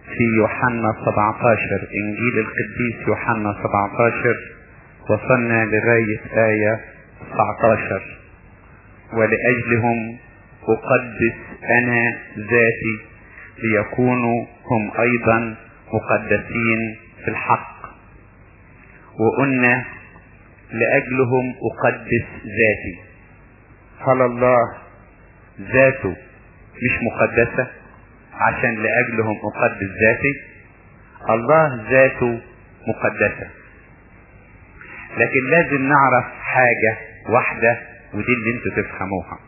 في يوحنا 17، انجيل القديس يوحنا 17. وصلنا لغاية آية 19: ولأجلهم أقدس أنا ذاتي ليكونوا هم أيضا مقدسين في الحق. وقلنا لأجلهم أقدس ذاتي. هل الله ذاته مش مقدسة عشان لأجلهم أقدس ذاتي؟ الله ذاته مقدسة، لكن لازم نعرف حاجة واحدة، ودي اللي انتوا تفهموها.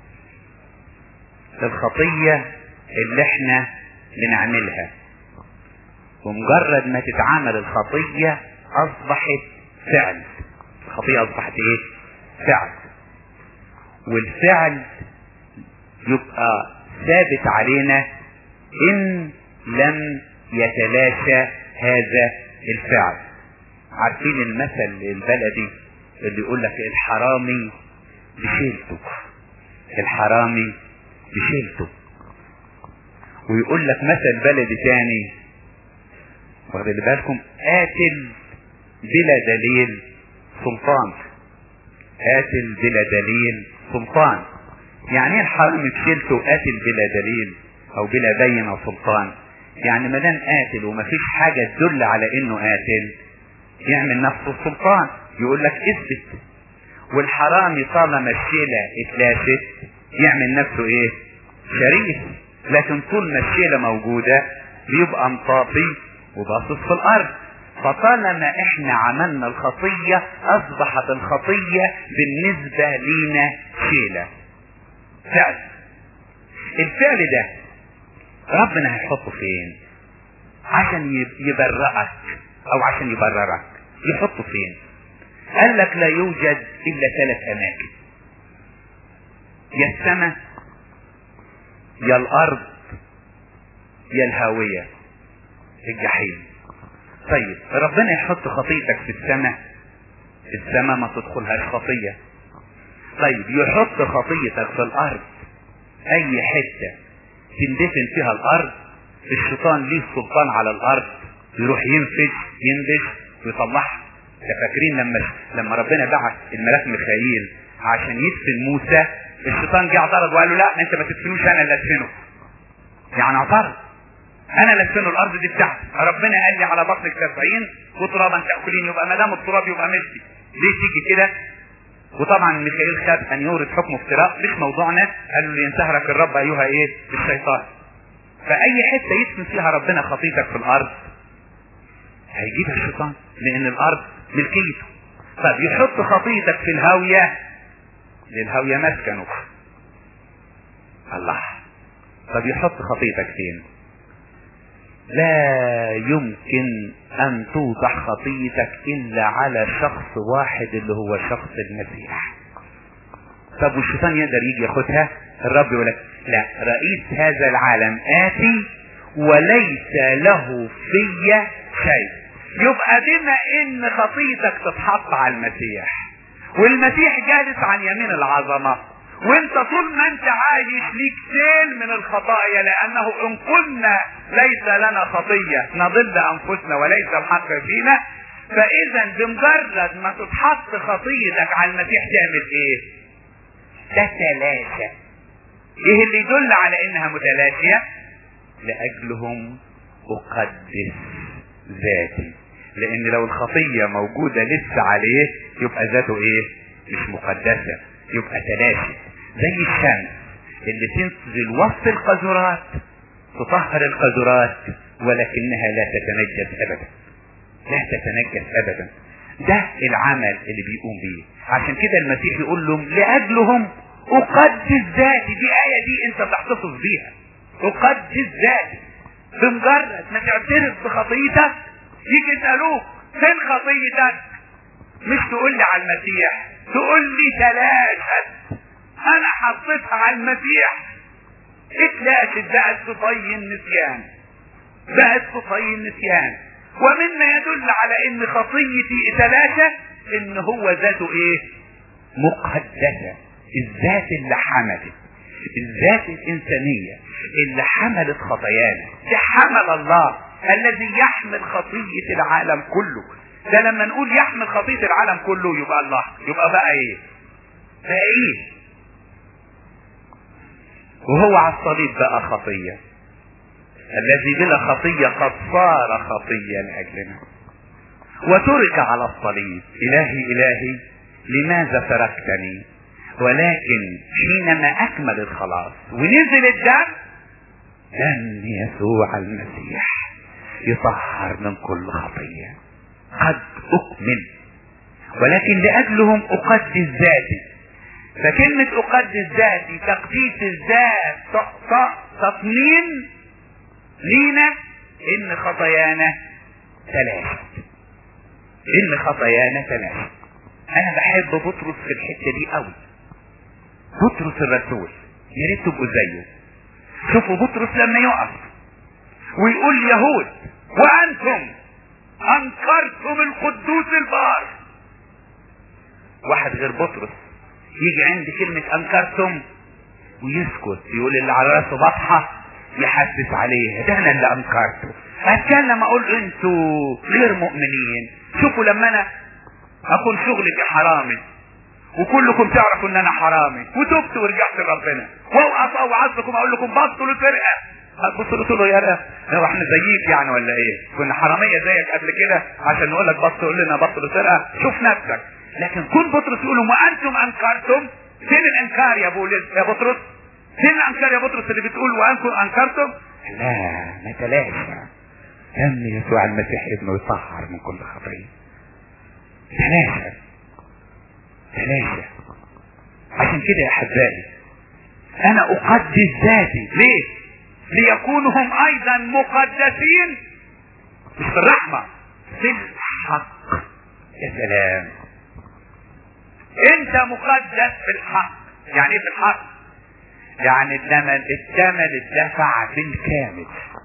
الخطية اللي احنا بنعملها، ومجرد ما تتعامل الخطية اصبحت فعل. الخطية اصبحت ايه؟ فعل. والفعل يبقى ثابت علينا ان لم يتلاشى هذا الفعل. عارفين المثل البلدي اللي يقول لك الحرامي بشيلته، الحرامي بشيلته. ويقول لك مثل بلدي تاني، واخد بالكم، قاتل بلا دليل سلطان. قاتل بلا دليل سلطان. يعني ايه الحرامي بشيلته قاتل بلا دليل او بلا بينة سلطان؟ يعني ما دام قاتل ومفيش حاجة تدل على انه قاتل، يعمل نفسه السلطان، يقول لك اثبت. والحرامي طالما الشيلة اتلاشت يعمل نفسه ايه؟ شريف. لكن طول ما الشيلة موجودة بيبقى مطاطي وباصص في الارض. فطالما احنا عملنا الخطية اصبحت الخطية بالنسبة لينا شيلة، فعل. الفعل ده ربنا هيحطه فين عشان يبرئك او عشان يبررك؟ يحطه فين؟ قال لك لا يوجد الا 3 اماكن: يا السماء يا الارض يا الهاوية، الجحيم. طيب ربنا يحط خطيتك في السماء، السماء ما تدخلهاش خطية. طيب يحط خطيتك في الارض، اي حتة تندفن فيها الارض الشيطان ليه سلطان على الارض، يروح ينبش ويطلعها. فاكرين لما ربنا بعت الملاك ميخائيل عشان يدفن موسى، الشيطان جه اعترض وقال له لا انت ما تدفنوش، انا اللي ادفنه. يعني اعترض، انا اللي ادفنه، الارض دي بتاعتي. ربنا قال لي على بطنك 70 وترابا تاكلين، يبقى ما دام التراب يبقى ملكي، ليه تيجي كده؟ وطبعا ميخائيل خد ان يورد حكم افتراء، مش موضوعنا. قالوا لي ينتهرك الرب ايها ايه؟ الشيطان. فاي حته يدفن فيها ربنا خطيتك في الارض هيجيبها الشيطان، لان الارض ملكيته. طب يحط خطيتك في الهاويه، للهاويه مسكنه. الله. طب يحط خطيتك فين؟ لا يمكن ان توضع خطيتك الا على شخص واحد اللي هو شخص المسيح. طب والشيطان يقدر يجي ياخدها؟ الرب يقول لك لا، رئيس هذا العالم آتي وليس له في شيء. يبقى بما ان خطيتك تتحط على المسيح، والمسيح جالس عن يمين العظمة، وانت طول ما انت عايش ليك سيل من الخطايا، لانه ان قلنا ليس لنا خطية نضل انفسنا وليس الحق فينا. فاذا بمجرد ما تتحط خطيتك على المسيح تعمل ايه؟ تتلاشى. ايه اللي يدل على انها متلاشية؟ لاجلهم اقدس ذاتي. لان لو الخطية موجودة لسه عليه يبقى ذاته ايه؟ مش مقدسة، يبقى تلاشي. زي الشمس اللي تنزل وسط القذرات تطهر القذرات ولكنها لا تتنجس ابدا، لا تتنجس ابدا. ده العمل اللي بيقوم بيه. عشان كده المسيح يقول لهم لاجلهم اقدس ذاتي. دي آية دي انت تحتفظ بيها، اقدس ذاتي. بمجرد ما تعترف بخطيتك يجي يسألوك فين خطيتك؟ مش تقول لي على المسيح، تقول لي تلاشت. انا حطيتها على المسيح اتلاشت، بقت في طي النسيان، بقت في طي النسيان. ومما يدل على ان خطيتي اتلاشت ان هو ذاته ايه؟ مقدسة. الذات اللي حملت، الذات الانسانية اللي حملت خطايانا دي حمل الله. الذي يحمل خطية العالم كله. ده لما نقول يحمل خطية العالم كله يبقى الله، يبقى بقى ايه؟ بقى ايه؟ وهو على الصليب بقى خطية. الذي بلا خطية قد صار خطية لأجلنا وترك على الصليب. إلهي إلهي لماذا تركتني؟ ولكن حينما أكمل الخلاص ونزل الدم، دم يسوع المسيح يطهر من كل خطية. قد أكمل، ولكن لأجلهم أقدس ذاتي. فكلمة أقدس ذاتي تقديس الذات، تطمين لينا إن خطايانا تلاشت. إن خطايانا تلاشت. أنا بحب بطرس في الحتة دي قوي. بطرس الرسول يا ريت تبقوا زيه. شوفوا بطرس لما يقف ويقول يهود وأنتم أنكرتم القدوس البار. واحد غير بطرس يجي عند كلمة أنكرتم ويسكت، يقول اللي على راسه بطحة يحسس عليه، ده أنا اللي أنكرته. أتكلم أقول أنتوا غير مؤمنين. شوفوا لما أنا أكون شغلي حرامي وكلكم تعرفوا ان انا حرامي وتبت ورجعت لربنا، واوقف اوعظكم اقول لكم بطلوا الفرقه، هتبصوا تقولوا يا رب لو احنا زيك يعني ولا ايه؟ كنا حراميه زيك قبل كده عشان نقول لك بطل، تقول لنا بطلوا الفرقه؟ شوف نفسك. لكن كن بطرس يقول لهم وانتم انكرتم. فين الانكار يا يا بطرس؟ فين الانكار يا بطرس اللي بتقول وانتم انكرتم؟ لا، ما تلاشى دم يسوع المسيح ابنه يطهر من كل خطيه. تلاشى. عشان كده يا احبائي انا اقدس ذاتي. ليه؟ ليكونوا هم ايضا مقدسين، مش في الرحمة، في الحق. يا سلام، انت مقدس في الحق. يعني ايه في الحق؟ يعني الثمن اتدفع بالكامل.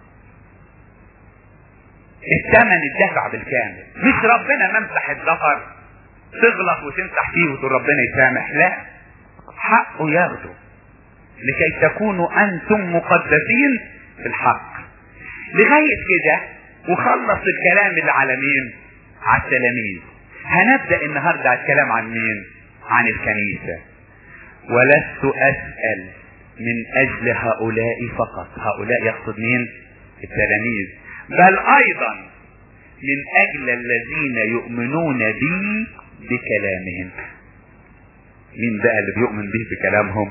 الثمن اتدفع بالكامل. مش ربنا ممسح الظفر تغلط وتمسح فيه وتقول ربنا يسامح، لا، حقه ياخده لكي تكونوا انتم مقدسين في الحق. لغاية كده وخلص الكلام اللي على مين؟ على التلاميذ. هنبدأ النهاردة الكلام عن مين؟ عن الكنيسة. ولست اسأل من اجل هؤلاء فقط. هؤلاء يقصد مين؟ التلاميذ. بل ايضا من اجل الذين يؤمنون بي بكلامهم. مين بقى اللي بيؤمن به بكلامهم؟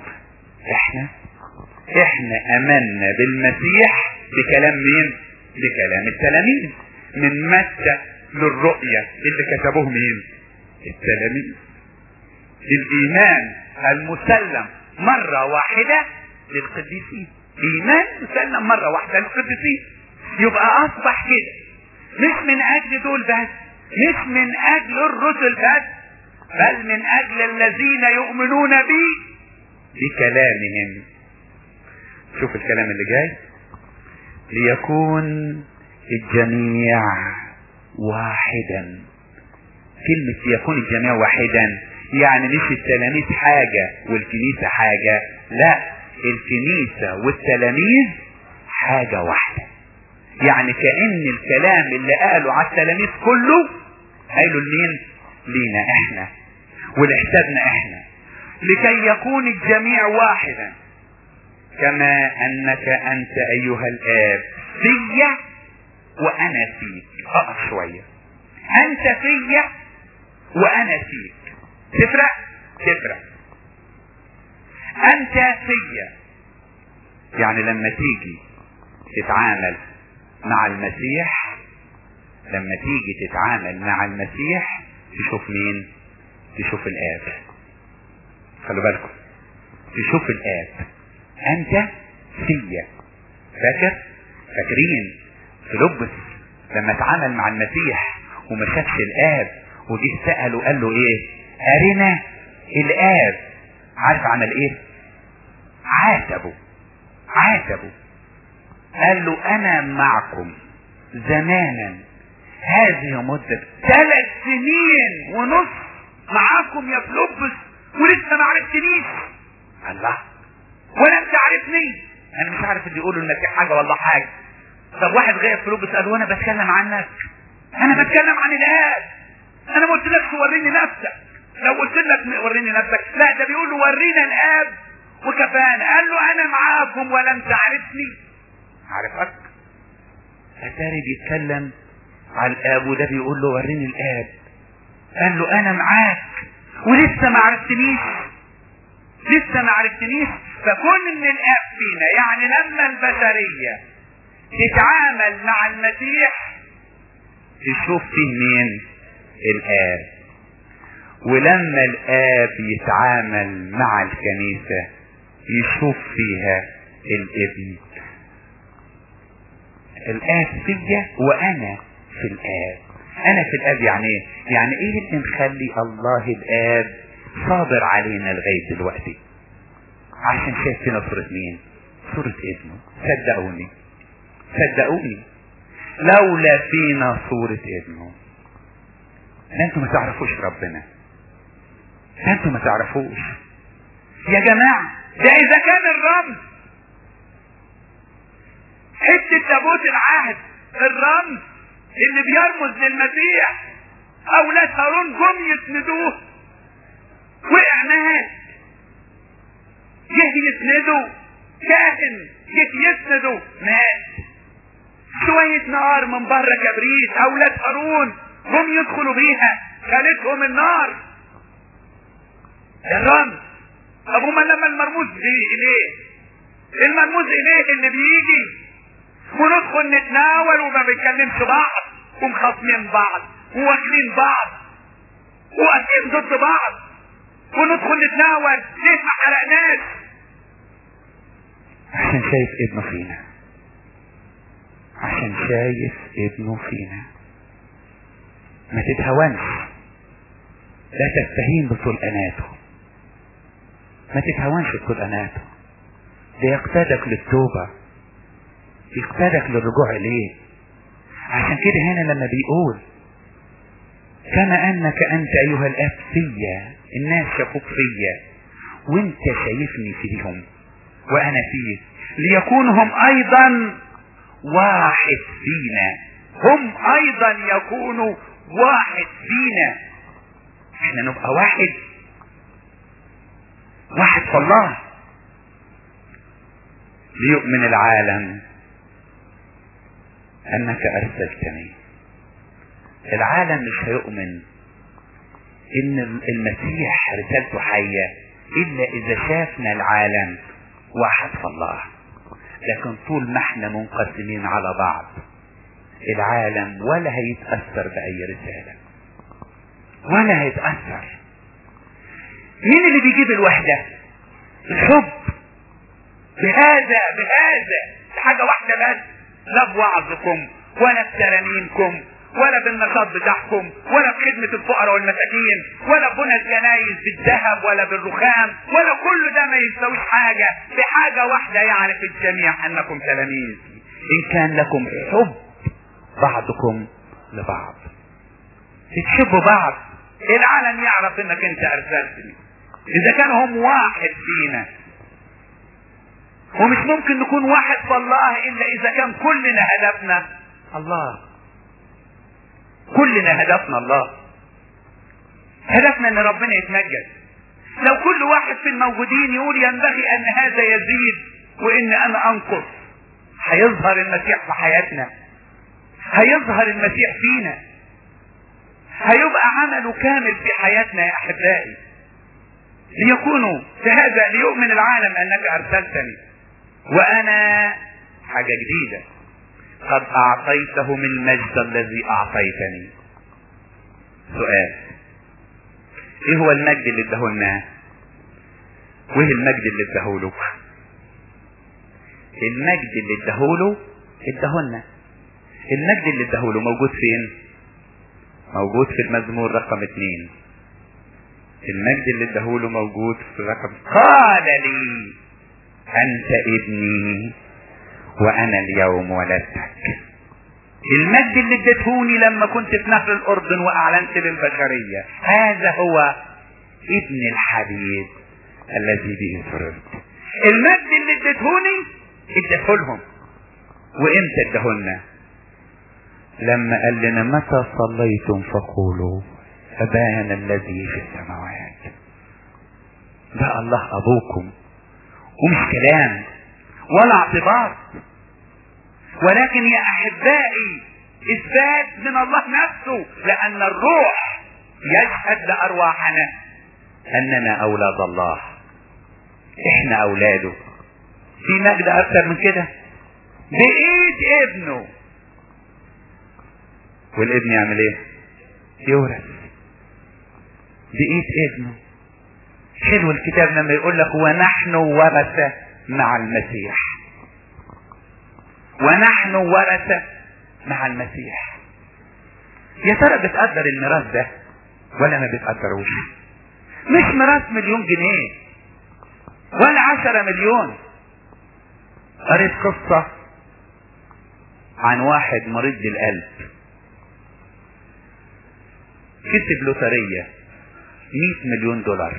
احنا امنا بالمسيح بكلام مين؟ بكلام التلاميذ. من متى للرؤية اللي كتبوه مين؟ التلاميذ. الايمان المسلم مرة واحدة للقديسين. ايمان مسلم مرة واحدة للقديسين. يبقى اصبح كده مش من اجل دول بس، مش من اجل الرسل بس، بل من اجل الذين يؤمنون بي بكلامهم. شوف الكلام اللي جاي. ليكون الجميع واحدا. كلمة ليكون الجميع واحدا يعني مش التلاميذ حاجة والكنيسة حاجة، لا، الكنيسة والتلاميذ حاجة واحدة. يعني كأن الكلام اللي قالوا على التلاميذ كله قالوا لمين؟ لينا احنا ولحسابنا احنا. لكي يكون الجميع واحدا كما انك انت ايها الاب فيا وانا فيك. اقف شوية. انت فيا وانا فيك. تفرق. انت فيا يعني لما تيجي تتعامل مع المسيح، لما تيجي تتعامل مع المسيح تشوف مين؟ تشوف الآب. خلوا بالكم، تشوف الآب. أنت فيا. فاكرين فيلبس لما اتعامل مع المسيح وما شافش الآب وجه سأله قال له إيه؟ أرنا الآب. عارف عمل إيه؟ عاتبه. قال له أنا معكم زمانا هذه مدة 3 سنين ونص معاكم يا فيلبس ولسه ما عرفتنيش. الله، ولا انت عارفني؟ انا مش عارف اللي يقولوا انك حاجة والله حاجة. طب واحد غير في لوب بيسأله وانا بتكلم عنك؟ انا بتكلم عن الاب. انا ما قلتلكش وريني نفسك. لو قلت لك وريني نفسك، لا ده بيقول له ورينا الاب وكفانا. قال له انا معاكم ولم تعرفني. عرفك؟ اتاري بيتكلم على الاب وده بيقول له وريني الاب. قال له انا معاك ولسه ما عرفتنيش. لسه ما عرفتنيش. فكون ان الاب فينا، يعني لما البشرية تتعامل مع المسيح تشوف فيه مين؟ الاب. ولما الاب يتعامل مع الكنيسة يشوف فيها الابن. الاب فيا وانا في الاب. انا في الاب يعني ايه؟ يعني ايه اللي مخلي الله الاب صابر علينا لغاية دلوقتي؟ عشان شايف فينا صورة مين؟ صورة ابنه. صدقوني صدقوني لولا فينا صورة ابنه انتوا ما تعرفوش ربنا. انتوا ما تعرفوش يا جماعة. ده اذا كان الرمز حتة تابوت العهد، الرمز اللي بيرمز للمسيح، اولاد هارون جم يسندوه وقع مات. جه يسنده كاهن، جه يسنده مات. شوية نار من بره كبريت اولاد هارون جم يدخلوا بيها خلتهم النار. الرمز. طب هما لما المرموز اليه، المرموز اليه اللي بيجي وندخل نتناول وما بنكلمش بعض ومخاصمين بعض وواكلين بعض وواقفين ضد بعض وندخل نتناول ليه ما حرقناش؟ عشان شايف ابنه فينا. عشان شايف ابنه فينا. ما تتهونش. لا تستهين بطلقاناته. ما تتهونش بطلقاناته. ده يقتادك للتوبة، يقتادك للرجوع اليه. عشان كده هنا لما بيقول كما انك انت ايها الاب فيا، الناس شافوك فيا وانت شايفني فيهم وانا فيك، ليكون هم ايضا واحد فينا. هم ايضا يكونوا واحد فينا. احنا نبقى واحد، واحد في الله. ليؤمن العالم انك ارسلتني. العالم مش هيؤمن ان المسيح رسالته حية الا اذا شافنا العالم واحد في الله. لكن طول ما احنا منقسمين على بعض العالم ولا هيتأثر بأي رسالة، ولا هيتأثر. مين اللي بيجيب الوحدة؟ الحب. بهذا حاجة واحدة بس، لا بوعظكم ولا بترانيمكم ولا بالنشاط بتاعكم ولا بخدمة الفقراء والمساكين ولا بنى الكنايس بالذهب ولا بالرخام ولا كل ده ما يساويش حاجة. بحاجة واحدة يعرف الجميع انكم تلاميذ ان كان لكم حب بعضكم لبعض. تحبوا بعض. العالم يعرف انك انت ارسلتني اذا كان هم واحد فينا. ومش ممكن نكون واحد في الله الا اذا كان كلنا هدفنا الله. كلنا هدفنا الله. هدفنا ان ربنا يتمجد. لو كل واحد في الموجودين يقول ينبغي ان هذا يزيد وان انا انقص، هيظهر المسيح في حياتنا، هيظهر المسيح فينا، هيبقى عمله كامل في حياتنا يا احبائي. ليكونوا في هذا ليؤمن العالم انك ارسلتني وانا حاجة جديدة قد اعطيتهم المجد الذي اعطيتني. سؤال: ايه هو المجد اللي اداهولنا؟ وايه المجد اللي اداهوله؟ المجد اللي اداهوله اداهولنا. المجد اللي اداهوله موجود فين؟ موجود في المزمور رقم 2. المجد اللي اداهوله موجود في رقم. قال لي انت ابني وانا اليوم ولدتك. المجد اللي اديتهوني لما كنت في نهر الاردن واعلنت للبشرية هذا هو ابن الحبيب الذي به سررت. المجد اللي اديتهوني اديته لهم وامتى ادهولنا؟ لما قال لنا متى صليتم فقولوا أبانا الذي في السماوات. ده الله أبوكم، ومش كلام ولا اعتبار، ولكن يا أحبائي إثبات من الله نفسه، لأن الروح يشهد لأرواحنا أننا أولاد الله، إحنا أولاده. في مجد أكثر من كده؟ بإيد ابنه. والابن يعمل ايه؟ يورث بإيد ابنه. حلو الكتاب لما يقول لك ونحن ورثة مع المسيح، ونحن ورثة مع المسيح. يا ترى بتقدر الميراث ده ولا ما بتقدروش؟ مش ميراث 1,000,000 جنيه ولا 10 مليون. قريت قصة عن واحد مريض بالقلب، كسب لوترية 100 مليون دولار،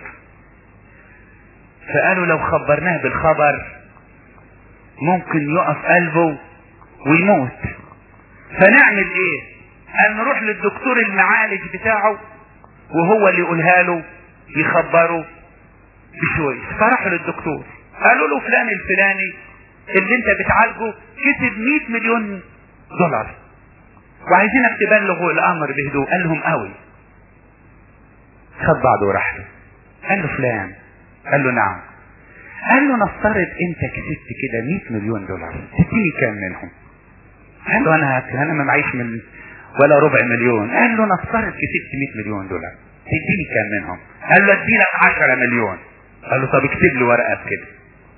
فقالوا لو خبرناه بالخبر ممكن يقف قلبه ويموت، فنعمل ايه؟ قال نروح للدكتور المعالج بتاعه وهو اللي يقولها له يخبره بشويش. فراحوا للدكتور قالوا له فلان الفلاني اللي انت بتعالجه كسب 100 مليون دولار وعايزينك تبلغوا الامر بهدوء. قال لهم قوي. خد بعضه وراح له. قال له فلان. قال له نعم. قال له نفترض انت كسبت كده 100 مليون دولار، تديني كام منهم؟ قال له انا ما معيش من ولا ربع مليون. قال له نفترض كسبت 100 مليون دولار، تديني كام منهم؟ قال له ادي لك 10 مليون. قال له طب اكتب له ورقه بكده.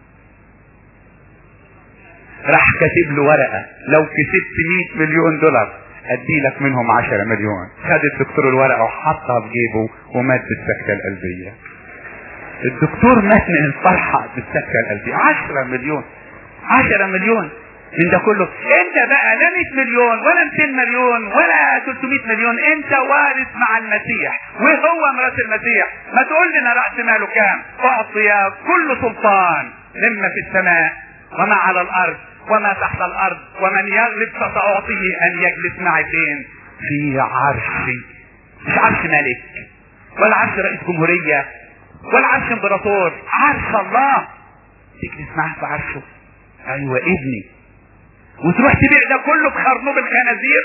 راح كاتب له ورقه لو كسبت 100 مليون دولار ادي لك منهم 10 مليون. خد الدكتور الورقه وحطها في جيبه ومات بالسكته القلبيه. الدكتور مات من الفرحه بالسكته القلبيه. 10 مليون 10 مليون من ده كله. انت بقى لا 100 مليون ولا 200 مليون ولا 300 مليون، انت وارث مع المسيح وهو ميراث المسيح. ما تقول لنا راس ماله كام؟ اعطي كل سلطان مما في السماء وما على الارض وما تحت الارض، ومن يغلب فسأعطيه ان يجلس معي فين؟ في عرشي. مش عرش ملك ولا عرش رئيس جمهورية ولا عرش امبراطور، عرش الله. تجلس معاه في عرشه. ايوه ابني. وتروح تبيع ده كله بخرنوب الخنازير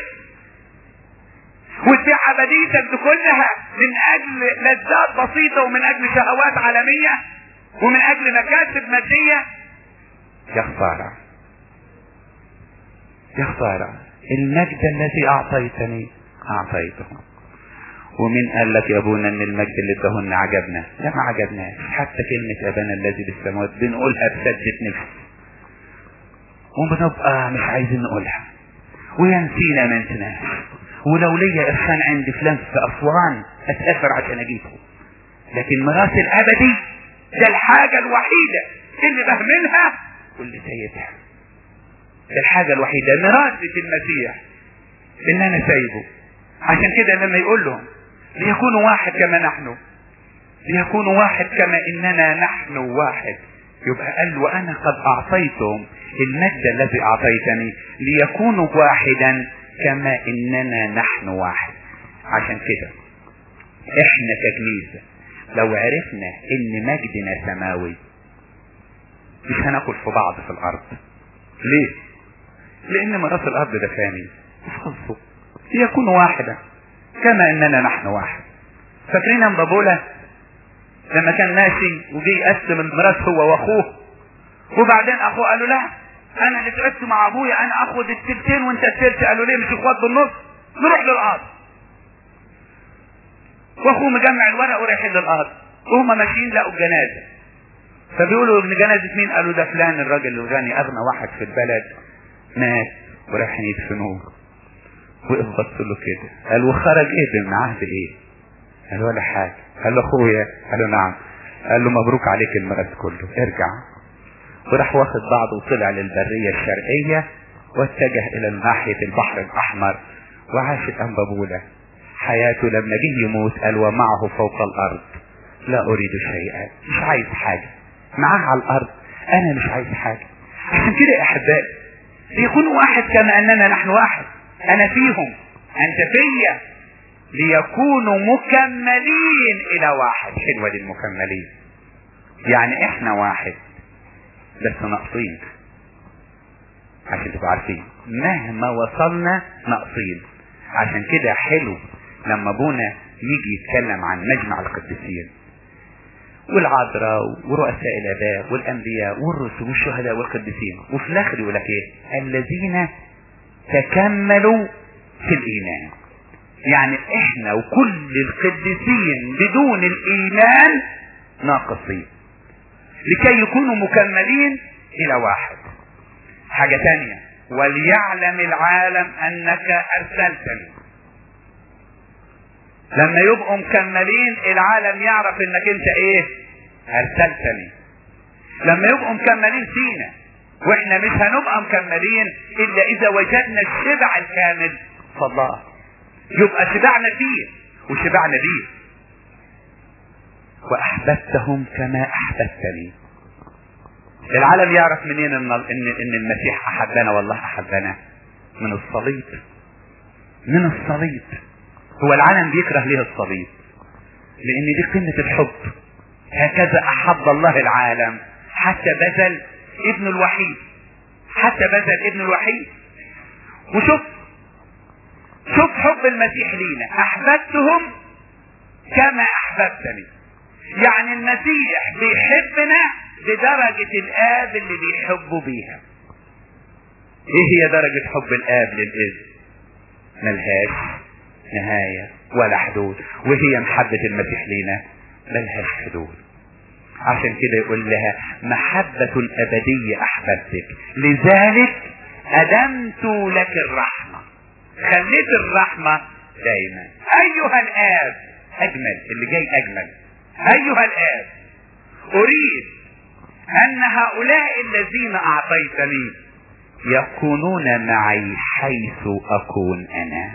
وتبيع عبديتك دي كلها من اجل لذات بسيطة ومن اجل شهوات عالمية ومن اجل مكاسب مادية. يا خسارة يا خسارة. المجد الذي اعطيتني اعطيته. ومين قال لك يا ابونا ان المجد اللي ادهن عجبنا؟ لا ما عجبناش. حتى كلمة ابانا الذي بالسماوات بنقولها بسدة نفس وبنبقى مش عايزين نقولها وينسينا ما نسيناش. ولو ليا ارسان عند فلان في اسوان اتاخر عشان اجيبه، لكن ميراث الابدي ده الحاجة الوحيدة اللي بهملها واللي سايبها. ده الحاجة الوحيدة ميراث في المسيح ان انا سايبه. عشان كده لما يقول لهم ليكونوا واحد كما نحن، ليكونوا واحد كما اننا نحن واحد، يبقى قال وانا قد اعطيتهم المجد الذي اعطيتني ليكونوا واحدا كما اننا نحن واحد. عشان كده احنا ككنيسة لو عرفنا ان مجدنا سماوي مش هناكل في بعض في الارض. ليه؟ لان ميراث الارض ده فاني مش خلصه. ليكونوا واحدا كما اننا نحن واحد. فاكرين ام بابولا لما كان ماشي وجي يقسم الميراث هو واخوه، وبعدين اخوه قال له لا انا اللي تعبت مع ابويا، انا اخد التلتين وانت التلت. قالوا ليه؟ مش اخوات بالنص؟ نروح للقاضي. واخوه مجمع الورق ورايحين للقاضي وهم ماشيين لقوا الجنازه. فبيقولوا ابن جنازه مين؟ قالوا ده فلان الراجل الغني اغنى واحد في البلد مات ورايحين يدفنوه. وقف بص له كده قال وخرج ايه معاه بايه؟ قال ولا حاجه. قال له اخويا. قال له نعم. قال له مبروك عليك الميراث كله ارجع. وراح واخد بعضه وطلع للبريه الشرقيه واتجه الى ناحيه البحر الاحمر. وعاشت ام بابولا حياته لما جه يموت قال ومعه فوق الارض لا اريد شيئا. مش عايز حاجه معاه على الارض، انا مش عايز حاجه. عشان كده يا احبائي ليكونوا واحد كما اننا نحن واحد، انا فيهم انت فيا، ليكونوا مكملين الى واحد. حلوة للمكملين، يعني احنا واحد بس ناقصين، عشان تبقوا عارفين مهما وصلنا ناقصين. عشان كده حلو لما ابونا يجي يتكلم عن مجمع القديسين والعذراء ورؤساء الاباء والانبياء والرسل والشهداء والقديسين، وفي الاخر يقول لك ايه؟ الذين تكملوا في الايمان. يعني احنا وكل القديسين بدون الايمان ناقصين لكي يكونوا مكملين الى واحد. حاجة تانية، وليعلم العالم انك ارسلتني. لما يبقوا مكملين العالم يعرف انك انت ايه؟ ارسلتني. لما يبقوا مكملين فينا، واحنا مش هنبقى مكملين الا اذا وجدنا الشبع الكامل فالله، يبقى شبعنا فيه وشبعنا بيه. واحببتهم كما احببتني. العالم يعرف منين ان المسيح احبنا والله احبنا؟ من الصليب. من الصليب. هو العالم بيكره ليه الصليب؟ لان دي قمة الحب. هكذا احب الله العالم حتى بذل ابن الوحيد، حتى بذل ابن الوحيد. وشوف حب المسيح لينا، احببتهم كما احببتني. يعني المسيح بيحبنا بدرجة الاب اللي بيحبه بيها. ايه هي درجة حب الاب للابن؟ ملهاش نهاية ولا حدود. وهي محبة المسيح لينا ملهاش حدود. عشان كده يقول لها محبة أبدية أحببتك لذلك أدمت لك الرحمة. خليت الرحمة دايما. أيها الآب، أجمل اللي جاي أجمل. أيها الآب، أريد أن هؤلاء الذين أعطيتني يكونون معي حيث أكون أنا.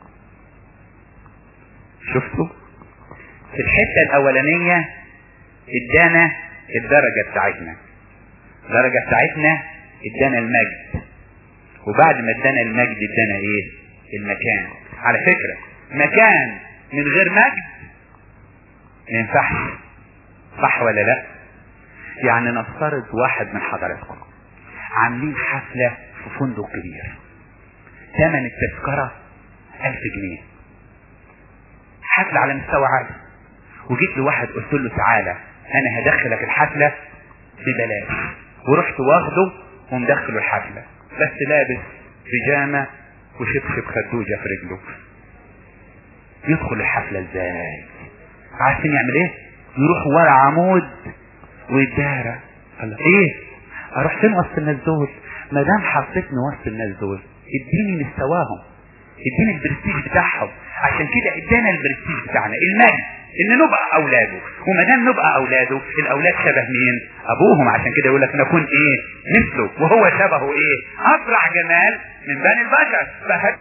شفتوا؟ في الحتة الأولانية ادانا الدرجة بتاعتنا، الدرجة بتاعتنا ادانا المجد، وبعد ما ادانا المجد ادانا ايه؟ المكان. على فكرة مكان من غير مجد ما ينفعش، صح ولا لا؟ يعني نفترض واحد من حضراتكم عاملين حفلة في فندق كبير، ثمن التذكرة 1000 جنيه، حفلة على مستوى عالي، وجيت لواحد قلت له تعالى انا هدخلك الحفلة ببلاش، ورحت واخده ومدخله الحفلة، بس لابس بيجامة وشبشب خدوجة في رجله. يدخل الحفلة ازاي؟ عارفين يعمل ايه؟ يروح ورا عمود ويدارى. قال ايه؟ اروح فين وسط الناس دول؟ ما دام حطيتني وسط الناس دول اديني مستواهم، اديني البرستيج بتاعهم. عشان كده ادانا البرستيج بتاعنا، المجد، ان نبقى اولاده. وما دام نبقى اولاده، الاولاد شبه مين؟ ابوهم. عشان كده يقول لك نكون ايه؟ مثله، وهو شبهه ايه؟ افرح جمال من بني البشر.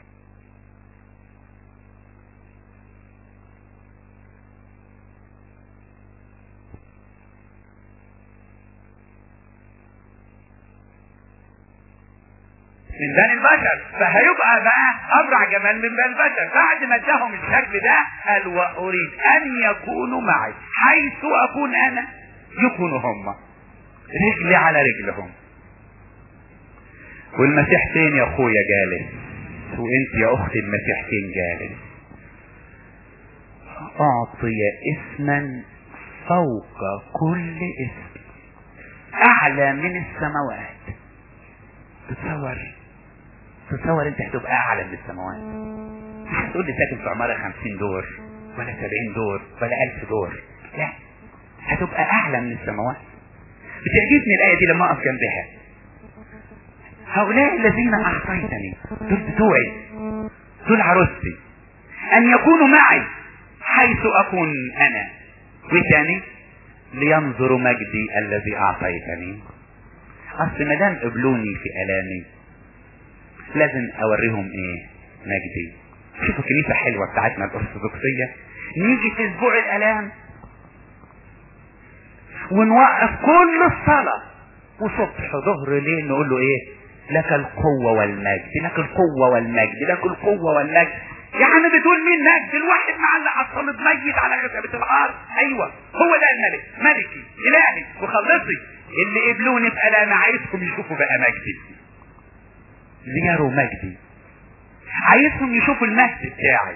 من بني البشر، فهيبقى بقى ابرع جمال من بني البشر. بعد ما اداهم الشكل ده قال واريد ان يكونوا معي حيث اكون انا يكونوا هم، رجلي على رجلهم. والمسيح فين يا اخويا جالس؟ وانت يا اختي المسيح فين جالس؟ اعطي اسما فوق كل اسم، اعلى من السماوات. تصور انت هتبقى اعلى من السماوات. مش هتقول لي ساكن في عمارة 50 دور ولا 70 دور ولا 1000 دور، لا، هتبقى اعلى من السماوات. بتعجبني الايه دي لما اقف جنبها. هؤلاء الذين اعطيتني، دول بتوعي، دول عروستي، ان يكونوا معي حيث اكون انا. وثاني لينظروا مجدي الذي اعطيتني. اصل ما دام قبلوني في الامي لازم اوريهم ايه؟ مجدي. شوفوا الكنيسه حلوه بتاعتنا الارثوذكسيه، نيجي في اسبوع الالام ونوقف كل الصلاه، وصبح ظهر ليل نقول له ايه؟ لك القوة والمجد، لك القوة والمجد، لك القوة والمجد. يعني بتقول مين مجد؟ الواحد معلق على الصليب ميت على خشبة العار. ايوه هو ده الملك، ملكي الهي وخلصي. اللي قبلوني في ألام عايزكم يشوفوا بقى مجدي، زياروا مجدي، عايزهم يشوفوا المجد بتاعي.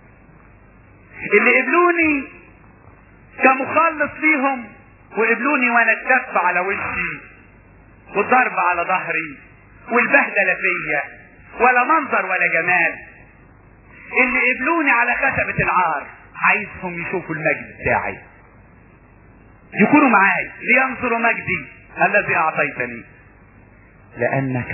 اللي قبلوني كمخلص ليهم وقبلوني وانا الدف على وشي والضرب على ظهري والبهدله فيا ولا منظر ولا جمال، اللي قبلوني على خشبة العار عايزهم يشوفوا المجد بتاعي، يكونوا معاي لينظروا مجدي الذي اعطيتني. لانك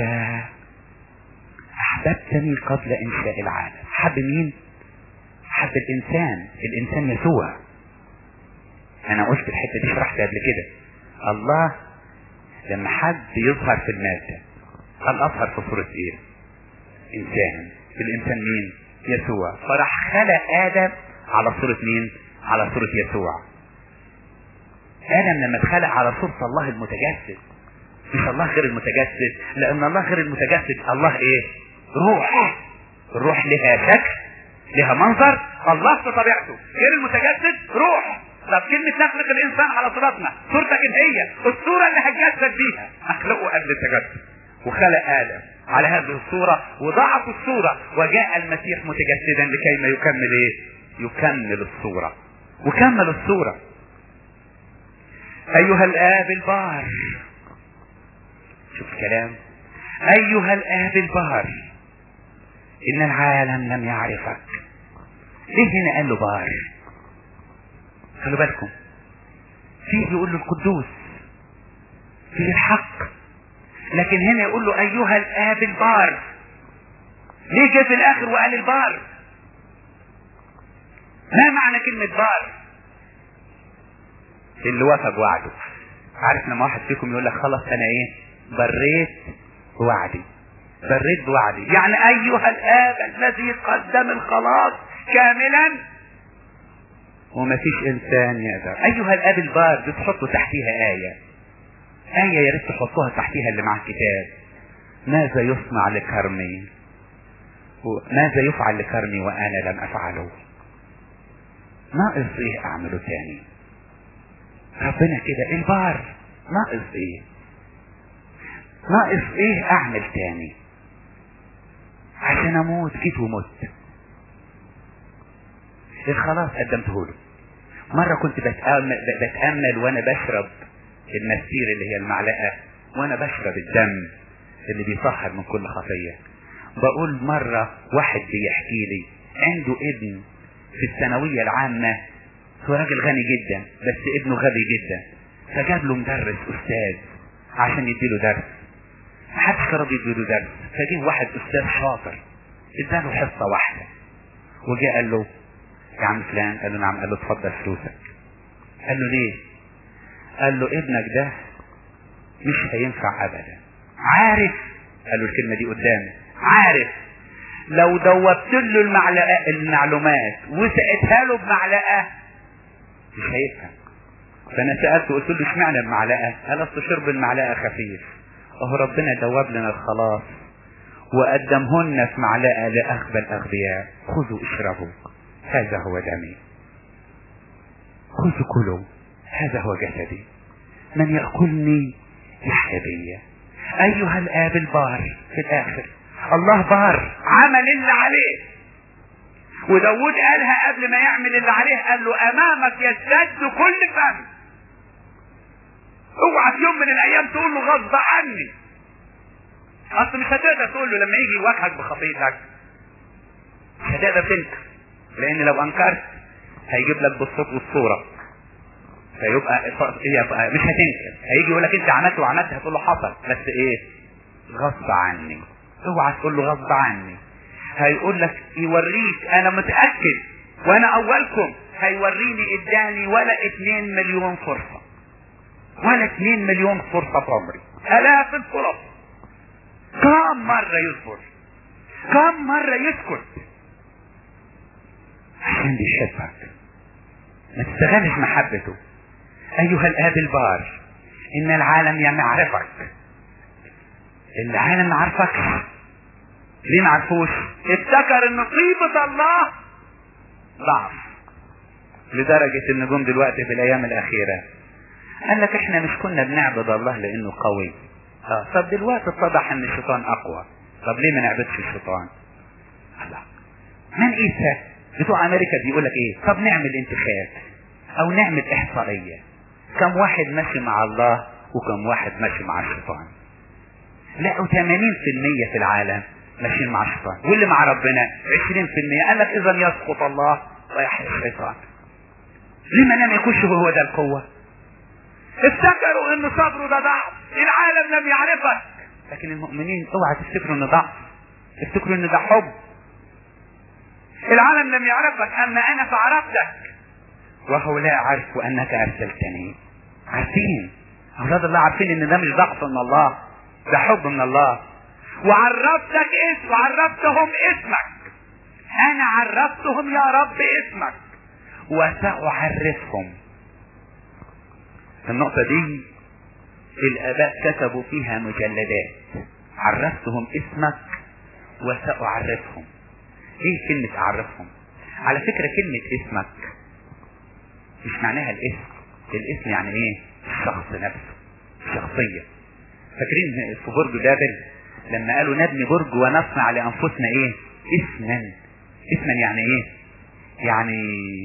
احببتني قبل انشاء العالم. حب مين؟ حب الانسان يسوع. انا قلت الحته دي شرحت قبل كده. الله لما حد يظهر في المادة قال اظهر في صورة ايه؟ انسان. الانسان مين؟ يسوع. فراح خلق ادم على صورة مين؟ على صورة يسوع. ادم لما اتخلق على صورة الله المتجسد، مش الله غير المتجسد، لان الله غير المتجسد. الله ايه؟ روح. الروح لها شكل، لها منظر. الله في طبيعته غير المتجسد روح. طب كلمة نخلق الانسان على صورتنا، صورتك هي الصورة اللي هتجسد بيها، اخلقه قبل التجسد. وخلق ادم على هذه الصورة وضعف الصورة، وجاء المسيح متجسدا لكي ما يكمل ايه؟ يكمل الصورة وكمل الصورة. ايها الاب البار، شوف الكلام، ايها الاب البار ان العالم لم يعرفك. ليه هنا قال له بار؟ خلوا بالكم، فيه يقول له القدوس، فيه الحق، لكن هنا يقول له ايها الاب البار. ليه جه في الاخر وقال البار؟ ما معنى كلمة بار؟ اللي وفى بوعده. عارف لما واحد فيكم يقول لك خلاص انا ايه؟ بريت بوعدي، بريت بوعدي. يعني ايها الاب الذي قدم الخلاص كاملا وما فيش انسان يقدر. ايها الاب البار دي تحطوا تحتيها آية يا ريت تحطوها تحتيها اللي مع الكتاب. ماذا يصنع لكرمي؟ ماذا يفعل لكرمي وانا لم افعله؟ ناقص ايه اعمله تاني؟ ربنا كده البار، ناقص ايه؟ ناقص ايه اعمل تاني عشان اموت؟ جيت ومت، الخلاص قدمته له. مرة كنت بتأمل وانا بشرب المسير اللي هي المعلقة، وانا بشرب الدم اللي بيطهر من كل خطية. بقول مرة واحد بيحكي لي عنده ابن في الثانوية العامة، هو راجل غني جدا بس ابنه غبي جدا، فجاب له مدرس استاذ عشان يديله درس. محدش كان راضي يديله درس، فجه واحد استاذ شاطر اداله حصة واحدة، وجاء قال له يا عم فلان، قال له نعم، قال له اتفضل فلوسك. قال له ليه؟ قال له ابنك ده مش هينفع ابدا. عارف؟ قال له الكلمة دي قدامي، عارف لو دوبت له المعلومات وسقتها له بمعلقة مش هيفهم. فانا سألته قلت له اشمعنى المعلقة؟ قال اصل شرب المعلقة خفيف. اهو ربنا دوب لنا الخلاص وقدمهن في معلقة لأغبى الأغبياء، خذوا اشربوا هذا هو دمي، خذوا كلوا هذا هو جسدي، من يأكلني يحيا بي. أيها الآب البار، في الآخر الله بار عمل اللي عليه. وداود قالها قبل ما يعمل اللي عليه، قال له أمامك يسد كل فم. اوعى في يوم من الأيام تقول له غصب عني، أصل مش هتقدر تقول له لما يجي يواجهك بخطيئتك، مش هتقدر تنكر، لأن لو أنكرت هيجيب لك بالصوت والصورة، فيبقى مش هتنكر. هيجي يقول لك انت عملت وعملت، هتقول له حصل بس ايه؟ غصب عني. اوعى تقول له غصب عني. هيقول لك يوريك، انا متأكد وانا اولكم، هيوريني اداني ولا 2 مليون فرصة، ولا 2 مليون فرصة في عمري، الاف الفرص. كم مرة يصبر، كم مرة يسكت عشان بيحبك، ما تستغلش محبته. ايها الاب البار ان العالم لم يعرفك. العالم ما عرفكش. ليه ما عرفوش؟ افتكر ان طيبة الله ضعف، لدرجة ان جم دلوقتي في الايام الاخيرة قال لك احنا مش كنا بنعبد الله لانه قوي، طب دلوقتي اتضح ان الشيطان اقوى، طب ليه ما نعبدش الشيطان؟ الله، من ايسا بتوع امريكا بيقول لك ايه؟ طب نعمل انتخاب او نعمل احصائية، كم واحد ماشي مع الله وكم واحد ماشي مع الشيطان؟ لقوا 80% في العالم ماشيين مع الشيطان، واللي مع ربنا 20%. قال لك اذا يسقط الله ويحيى الشيطان. ليه ما يكونش هو ده القوة؟ افتكروا ان صبره ده ضعف، العالم لم يعرفك. لكن المؤمنين اوعى تفتكروا ان ضعف، افتكروا ان ده حب. العالم لم يعرفك اما انا فعرفتك، وهؤلاء عرفوا انك ارسلتني. عارفين اولاد الله، عارفين ان ده مش ضعف من الله، ده حب من الله. وعرفتك اسم، وعرفتهم اسمك. انا عرفتهم يا رب اسمك وسأعرفهم. النقطة دي الاباء كتبوا فيها مجلدات. عرفتهم اسمك وسأعرفهم. ايه كلمة اعرفهم؟ على فكرة كلمة اسمك مش معناها الاسم. الاسم يعني ايه؟ الشخص نفسه، الشخصية. فاكرين في برج بابل لما قالوا نبني برج ونصنع لانفسنا ايه؟ اسما. اسما يعني ايه؟ يعني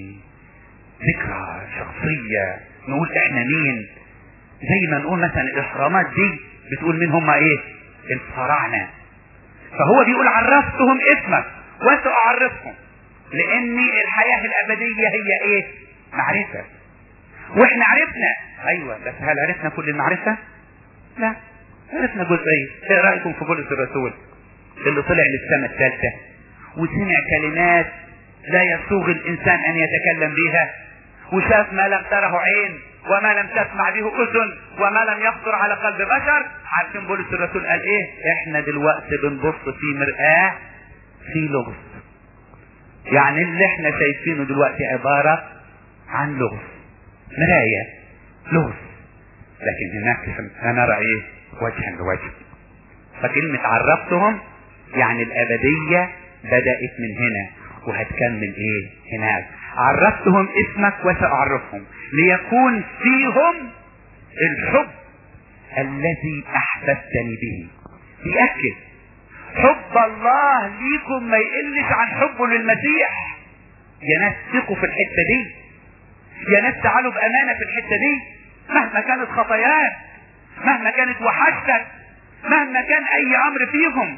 ذكرى شخصية، نقول احنا مين. زي ما نقول مثلا الاهرامات دي بتقول مين هم ايه؟ الفراعنة. فهو بيقول عرفتهم اسمك وسأعرفهم، لان الحياة الابدية هي ايه؟ معرفة. واحنا عرفنا، ايوه، بس هل عرفنا كل المعرفة؟ لا، عرفنا جزئية. ايه رأيكم في بولس الرسول اللي طلع للسماء الثالثة وسمع كلمات لا يسوغ الانسان ان يتكلم بها، وشاف ما لم تره عين وما لم تسمع به اذن وما لم يخطر على قلب بشر؟ عارفين بولس الرسول قال ايه؟ احنا دلوقتي بنبص في مرآة في لغز. يعني اللي احنا شايفينه دلوقتي عبارة عن لغز، مراية لغز، لكن هناك هنرى ايه؟ وجها لوجه. فكلمة عرفتهم يعني الابدية بدأت من هنا وهتكمل ايه؟ هناك. عرفتهم اسمك وسأعرفهم ليكون فيهم الحب الذي احببتني به. بيأكد حب الله ليكم ما يقلش عن حبه للمسيح. يا ناس ثقوا في الحتة دي، يا ناس تعالوا بأمانة في الحتة دي. مهما كانت خطاياك، مهما كانت وحشتك، مهما كان اي امر فيهم،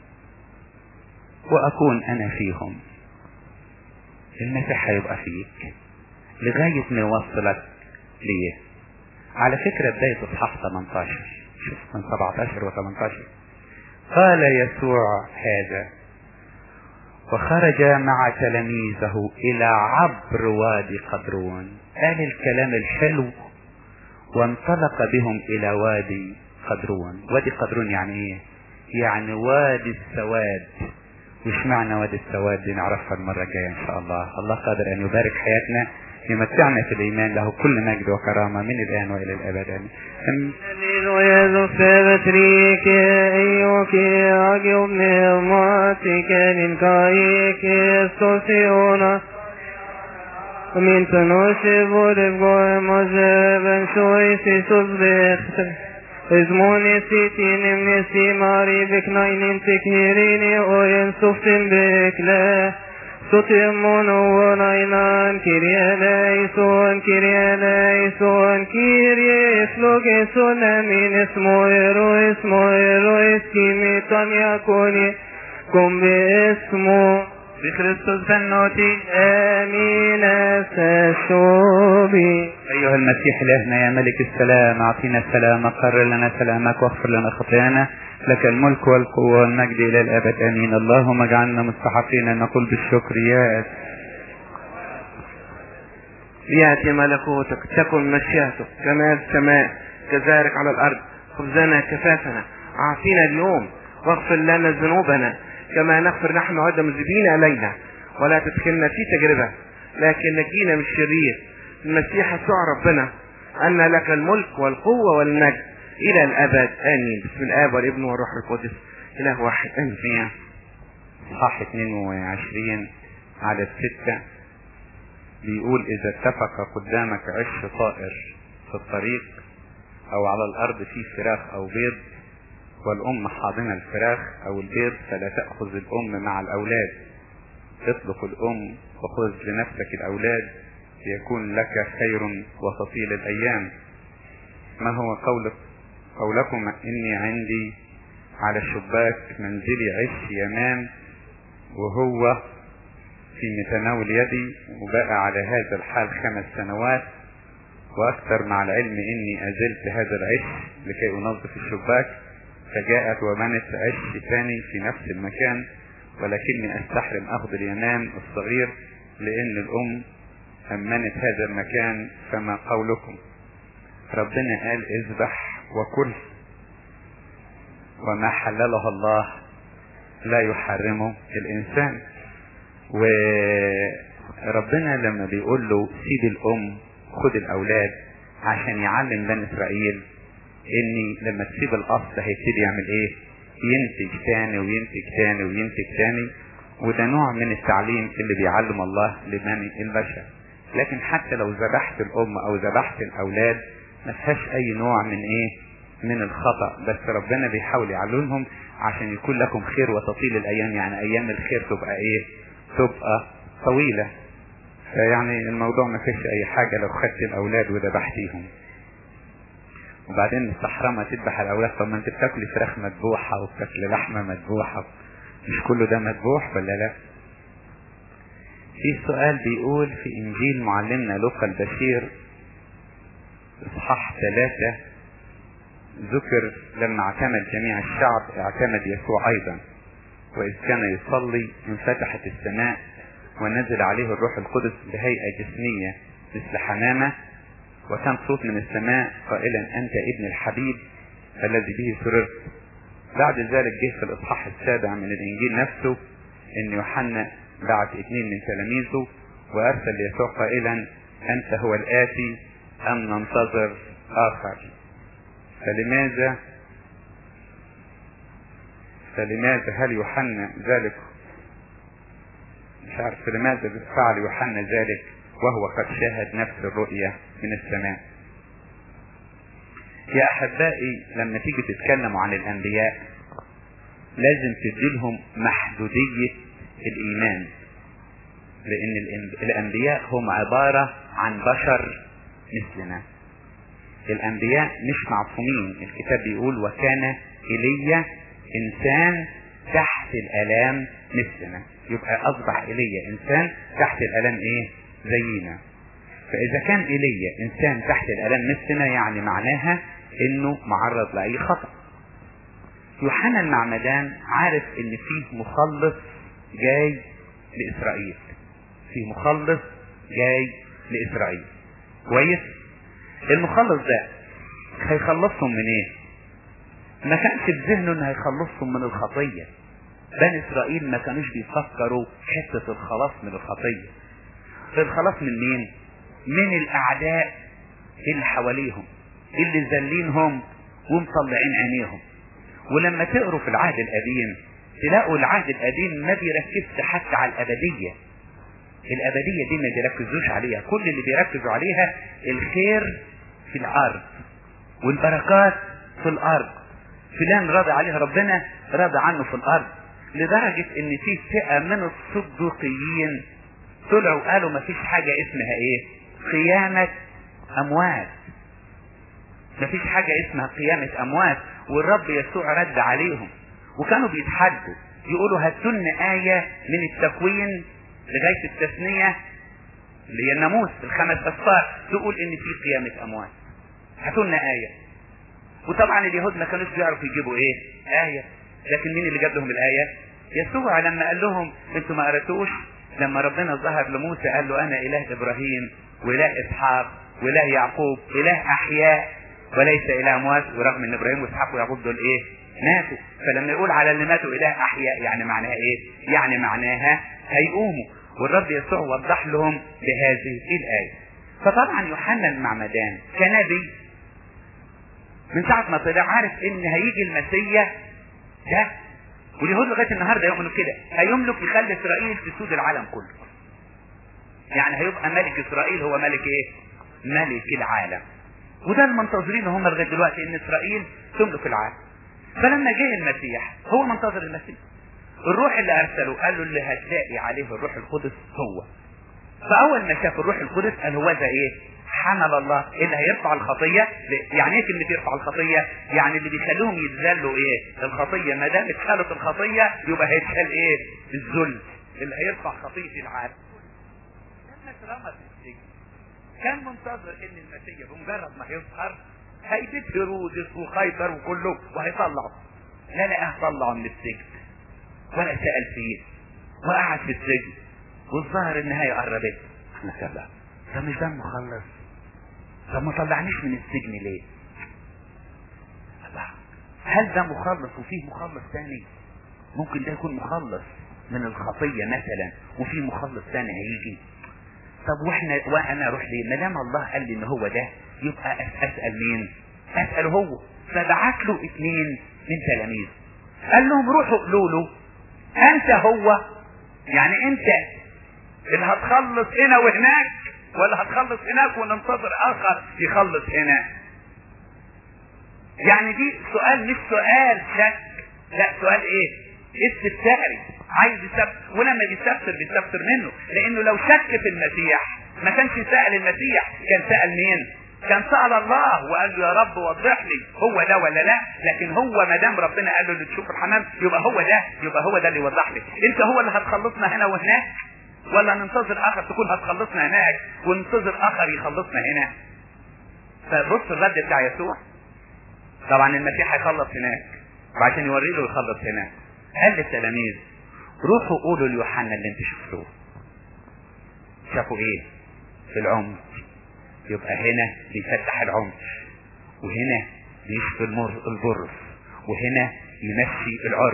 واكون انا فيهم. المسيح هيبقى فيك لغاية ما يوصلك ليه. على فكرة بداية اصحاح 18، شوف من 17 و18. قال يسوع هذا وخرج مع تلاميذه الى عبر وادي قدرون. قال الكلام الحلو وانطلق بهم الى وادي قدرون. وادي قدرون يعني ايه؟ يعني وادي السواد. وش معنى وادي السواد دي نعرفها المرة الجاية ان شاء الله. الله قادر ان يبارك حياتنا، يمتعنا في الايمان، له كل مجد وكرامة من الان والى الابد امين. Min tanoche vore goe mazeben shoisi subdecht izmoni sitinem nesi mari beknainin teknirini oyen suftim bekle sutim mono wanainan kiryeleison kirye sloge sonamin esmoero eskimitan yakoni kumbe esmo بكريستوس بنوتي آمين فشوبي. أيها المسيح إلهنا يا ملك السلام، أعطينا السلام، قرر لنا سلامك واغفر لنا خطايانا. لك الملك والقوة والمجد إلى الأبد آمين. اللهم اجعلنا مستحقين أن نقول بالشكر يا ليأتي ملكوتك، تكن مشيئتك كما في السماء كذلك على الأرض. خبزنا كفافنا أعطينا اليوم، واغفر لنا ذنوبنا كما نغفر نحن أيضا مذنبين إلينا، ولا تدخلنا في تجربة لكن نجينا من الشرير. المسيح يسوع ربنا أن لك الملك والقوة والمجد إلى الأبد آمين. بسم الآب والابن والروح القدس إله واحد آمين. صح 22 عدد 6 بيقول إذا اتفق قدامك عش طائر في الطريق أو على الأرض فيه فراخ أو بيض والأم حاضنة الفراخ أو البيض فلا تأخذ الأم مع الأولاد، اطلق الأم وخذ لنفسك الأولاد ليكون لك خير وتطيل الأيام. ما هو قولكم إني عندي على الشباك منزلي عش يمان وهو في متناول يدي وبقى على هذا الحال 5 سنوات وأكثر، مع العلم إني أزلت هذا العش لكي أنظف الشباك، فجاءت وبنت عش ثاني في نفس المكان، ولكني أستحرم أخذ اليمان الصغير لأن الأم أمنت هذا المكان. فما قولكم؟ ربنا قال اذبح وكل، وما حلله الله لا يحرمه الإنسان. وربنا لما بيقول له سيب الأم خد الأولاد عشان يعلم بني إسرائيل إني لما تسيب الأصل هيبتدي يعمل إيه؟ ينتج تاني وينتج تاني وينتج تاني. وده نوع من التعليم اللي بيعلم الله لبني البشر. لكن حتى لو ذبحت الأم أو ذبحت الأولاد ما فيهاش أي نوع من إيه؟ من الخطأ، بس ربنا بيحاول يعلمهم عشان يكون لكم خير وتطيل الأيام، يعني أيام الخير تبقى إيه؟ تبقى طويلة. فيعني الموضوع ما فيش أي حاجة لو خدت الأولاد وذبحتيهم. وبعدين مستحرمة تذبح الأولاد، طب ما أنت بتاكل فراخ مذبوحة وبتاكل لحمة مذبوحة، مش كله ده مذبوح ولا لا؟ في سؤال بيقول في إنجيل معلمنا لوقا البشير إصحاح 3 ذكر لما اعتمد جميع الشعب اعتمد يسوع أيضا، وإذ كان يصلي انفتحت السماء ونزل عليه الروح القدس بهيئة جسمية مثل حمامة، وكان صوت من السماء قائلا أنت ابن الحبيب الذي به سررت. بعد ذلك جه في الإصحاح 7 من الإنجيل نفسه إن يوحنا بعت 2 من تلاميذه وأرسل ليسوع قائلا أنت هو الآتي أم ننتظر آخر؟ فلماذا هل يوحنا ذلك؟ مش عارف لماذا فعل يوحنا ذلك وهو قد شاهد نفس الرؤية من السماء. يا أحبائي لما تيجي تتكلموا عن الأنبياء لازم تديلهم محدودية الإيمان، لأن الأنبياء هم عبارة عن بشر مثلنا. الأنبياء مش معصومين. الكتاب بيقول وكان إيليا إنسان تحت الآلام مثلنا، يبقى أصبح إيليا إنسان تحت الآلام إيه؟ زينا. فإذا كان إيليا إنسان تحت الآلام مثلنا يعني معناها إنه معرض لأي خطأ. يوحنا المعمدان عارف إن فيه مخلص جاي لإسرائيل، فيه مخلص جاي لإسرائيل كويس. المخلص ده هيخلصهم من ايه؟ ما كانش في ذهنه انه هيخلصهم من الخطية. بني اسرائيل ما كانوش بيفكروا حتة الخلاص من الخطية. الخلاص من مين؟ من الاعداء اللي حواليهم اللي ذلينهم ومطلعين عينيهم. ولما تقروا في العهد القديم تلاقوا العهد القديم ما بيركزش حتى على الابدية. الابدية دي ما بيركزوش عليها، كل اللي بيركزوا عليها الخير في الارض والبركات في الارض. فلان راضي عليه ربنا راضي عنه في الارض، لدرجة ان في فئة من الصدوقيين طلعوا قالوا ما فيش حاجة اسمها ايه؟ قيامة اموات. ما فيش حاجة اسمها قيامة اموات. والرب يسوع رد عليهم وكانوا بيتحدوا يقولوا هاتوا لنا آية من التكوين لغاية التثنية اللي هي الناموس 5 أسفار تقول ان في قيامة اموات. هاتوا لنا آية. وطبعا اليهود ما كانوش بيعرفوا يجيبوا ايه؟ آية. لكن مين اللي جاب لهم الآية؟ يسوع لما قال لهم انتوا ما قرأتوش لما ربنا ظهر لموسى قال له انا اله ابراهيم واله اسحاق واله يعقوب، اله احياء وليس اله اموات. ورغم ان ابراهيم واسحاق ويعقوب دول ايه؟ ماتوا. فلما يقول على اللي ماتوا اله احياء يعني معناها ايه؟ يعني معناها هيقوموا. والرب يسوع وضح لهم بهذه الآية. فطبعا يوحنا المعمدان كنبي من ساعة ما طلع عارف ان هيجي المسيح ده، واليهود لغاية النهاردة يؤمنوا كده، هيملك يخلي اسرائيل تسود العالم كله. يعني هيبقى ملك اسرائيل هو ملك ايه؟ ملك العالم. وده المنتظرين هم لغاية دلوقتي ان اسرائيل تملك العالم. فلما جه المسيح هو منتظر المسيح، الروح اللي ارسله قال له اللي هتلاقي عليه الروح القدس هو. فاول ما شاف الروح القدس قال هو ده ايه؟ حمل الله اللي هيرفع الخطية. يعني ايه كلمة يرفع الخطية؟ يعني اللي بيخليهم يتذلوا ايه؟ الخطية. ما دام اتشالت الخطية يبقى هيتشال ايه؟ الذل اللي هيرفع خطية العالم. لما اترمى في السجن كان منتظر ان المسيح بمجرد ما هيظهر هيبيت هيرودس وقيصر وكله وهيطلعه. لا لقاه طلعه من السجن ولا سأل فيه وقعد في السجن، والظاهر النهاية قربت. احنا سبق ده مش ده مخلص؟ طب ما طلعنيش من السجن ليه؟ الله، هل ده مخلص وفيه مخلص تاني؟ ممكن ده يكون مخلص من الخطية مثلا وفيه مخلص تاني هيجي. طب وانا اروح ليه؟ ما دام الله قال لي ان هو ده يبقى اسأل مين؟ اسأل هو. فبعت له 2 من تلاميذ قال لهم روحوا قولوا له انت هو، يعني انت اللي هتخلص هنا وهناك ولا هتخلص هناك وننتظر اخر يخلص هنا؟ يعني دي سؤال مش سؤال شك، لا سؤال ايه؟ استفساري، عايز يستفسر. ولما بيستفسر منه، لانه لو شك في المسيح ما كانش سأل المسيح، كان سأل مين؟ كان سأل الله وقال له يا رب وضح لي هو ده ولا لا. لكن هو ما دام ربنا قال له اللي تشوف الحمام يبقى هو ده اللي يوضح لي. انت هو اللي هتخلصنا هنا وهناك ولا ننتظر اخر تكون هتخلصنا هناك وننتظر اخر يخلصنا هنا؟ فبص الرد بتاع يسوع. طبعا المسيح هيخلص هناك وعشان يوري له يخلص هناك قال للتلاميذ روحوا قولوا ليوحنا اللي انت شفتوه. شافوا ايه؟ في العمق. يبقى هنا بيفتح العمق، وهنا بيشفي البرص، وهنا يمشي العرج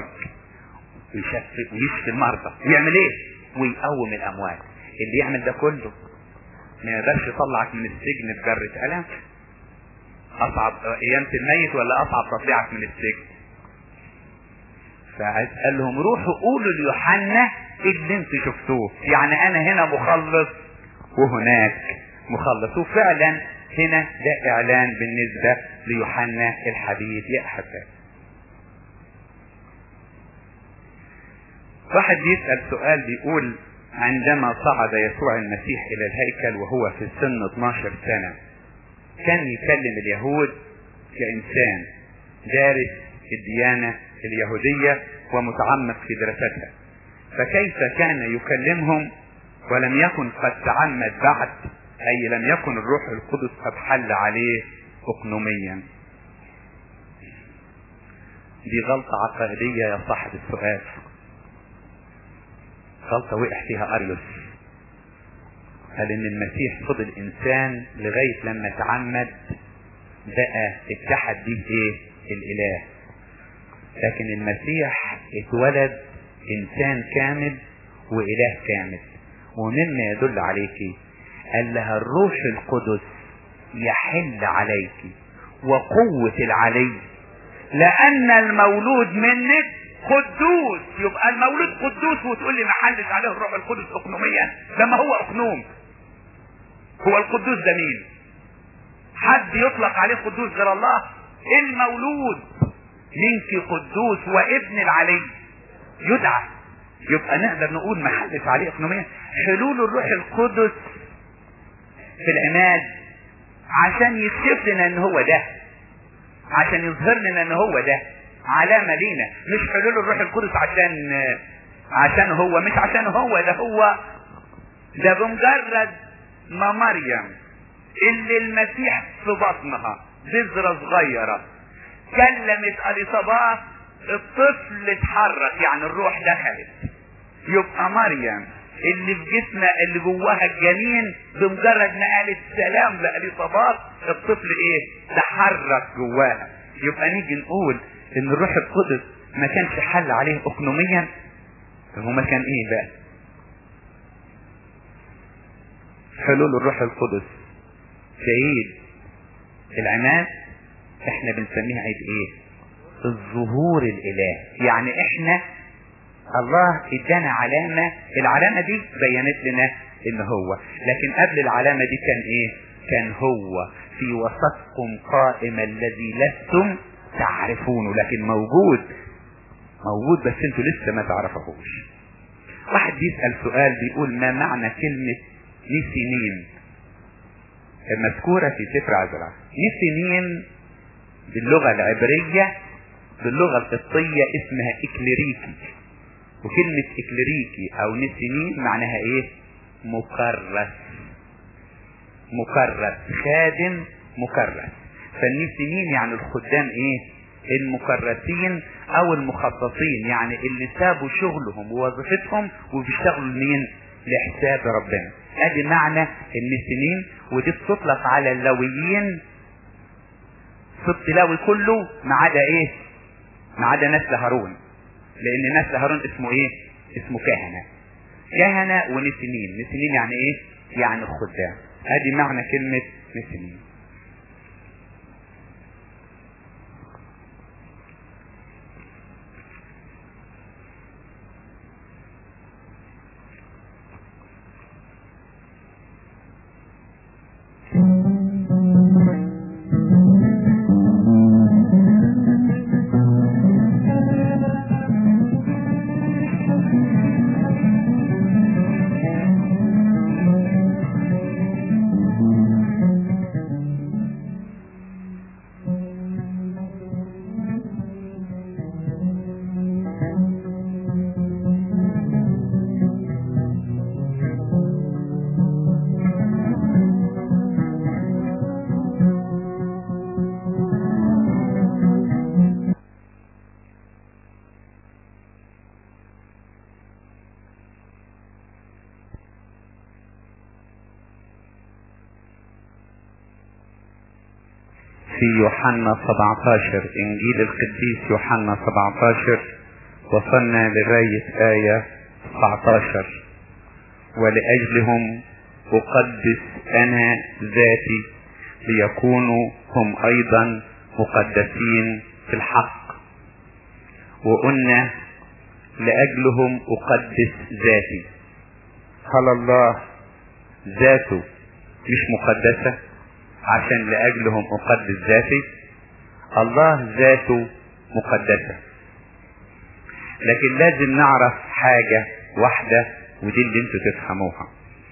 ويشفي المرضى ويعمل ايه؟ ويقوم الاموات. اللي يعمل ده كله ما يقدرش يطلعك من السجن بجرة قلم. اصعب قيامة الميت ولا اصعب تطلعك من السجن؟ فقال لهم روحوا قولوا ليوحنا اللي انت شفتوه. يعني انا هنا مخلص وهناك مخلص. وفعلا هنا ده اعلان بالنسبة ليوحنا الحبيب. يا احبائي، واحد بيسأل سؤال بيقول عندما صعد يسوع المسيح الى الهيكل وهو في سن 12 سنة كان يكلم اليهود كإنسان دارس الديانة اليهودية ومتعمق في دراستها، فكيف كان يكلمهم ولم يكن قد تعمد بعد، أي لم يكن الروح القدس قد حل عليه أقنوميا؟ دي غلطة عقائدية يا صاحب السؤال، غلطة وقع فيها أريوس. قال إن المسيح فضل إنسان لغاية لما تعمد بقى اتحد به إيه؟ الإله. لكن المسيح اتولد إنسان كامل وإله كامل. ومما يدل عليك قال لها الروح القدس يحل عليك وقوة العلي لأن المولود منك قدوس. يبقى المولود قدوس وتقول لي ما حلش عليه الروح القدس أقنوميا؟ لما هو أقنوم. هو القدوس ده مين؟ حد يطلق عليه قدوس غير الله؟ المولود منك قدوس وابن العلي يدعى. يبقى نقدر نقول ما حلش عليه أقنوميا. حلول الروح القدس في العماد عشان يكشف لنا ان هو ده، عشان يظهر لنا ان هو ده علامة لينا. مش حلول الروح القدس عشان هو، مش عشان هو ده. هو ده بمجرد ما مريم اللي المسيح في بطنها بذرة صغيرة كلمت اليصابات الطفل اتحرك، يعني الروح دخلت. يبقى مريم اللي في جسمها اللي جواها الجنين بمجرد ما قالت سلام لاليصابات الطفل ايه؟ تحرك جواها. يبقى نيجي نقول ان الروح القدس ما كانش حل عليه اقنوميا. هو ما كان ايه بقى؟ حلول الروح القدس في عيد العماد احنا بنسميها عيد ايه؟ الظهور الالهي. يعني احنا الله ادانا علامة، العلامة دي بينت لنا ان هو، لكن قبل العلامة دي كان ايه؟ كان هو في وسطكم قائم الذي لستم تعرفونه، لكن موجود بس انتوا لسه ما تعرفوش. واحد بيسأل سؤال بيقول ما معنى كلمة نسنين المذكورة في سفر عزرا؟ نسنين باللغة العبرية باللغة القبطية اسمها إكليريكي، وكلمة إكليريكي او نسنين معناها ايه؟ مكرس، خادم مكرس. فالنسنين يعني الخدام ايه؟ المكرسين او المخصصين، يعني اللي سابوا شغلهم ووظيفتهم وبيشتغلوا لمين؟ لحساب ربنا. ادي معنى النسنين، ودي بتطلق على اللويين، سبط لاوي كله ما عدا ايه؟ ما عدا نسل هارون، لان نسل هارون اسمه ايه؟ اسمه كهنة ونسنين. نسنين يعني ايه؟ يعني الخدام. ادي معنى كلمة نسنين. في يوحنا 17، انجيل القديس يوحنا 17 وصلنا لغاية آية 19: ولأجلهم أقدس أنا ذاتي ليكونوا هم أيضا مقدسين في الحق. وقلنا لأجلهم أقدس ذاتي. هل الله ذاته مش مقدسة عشان لأجلهم أقدس ذاتي؟ الله ذاته مقدسة، لكن لازم نعرف حاجة واحدة، ودي اللي انتوا تفهموها.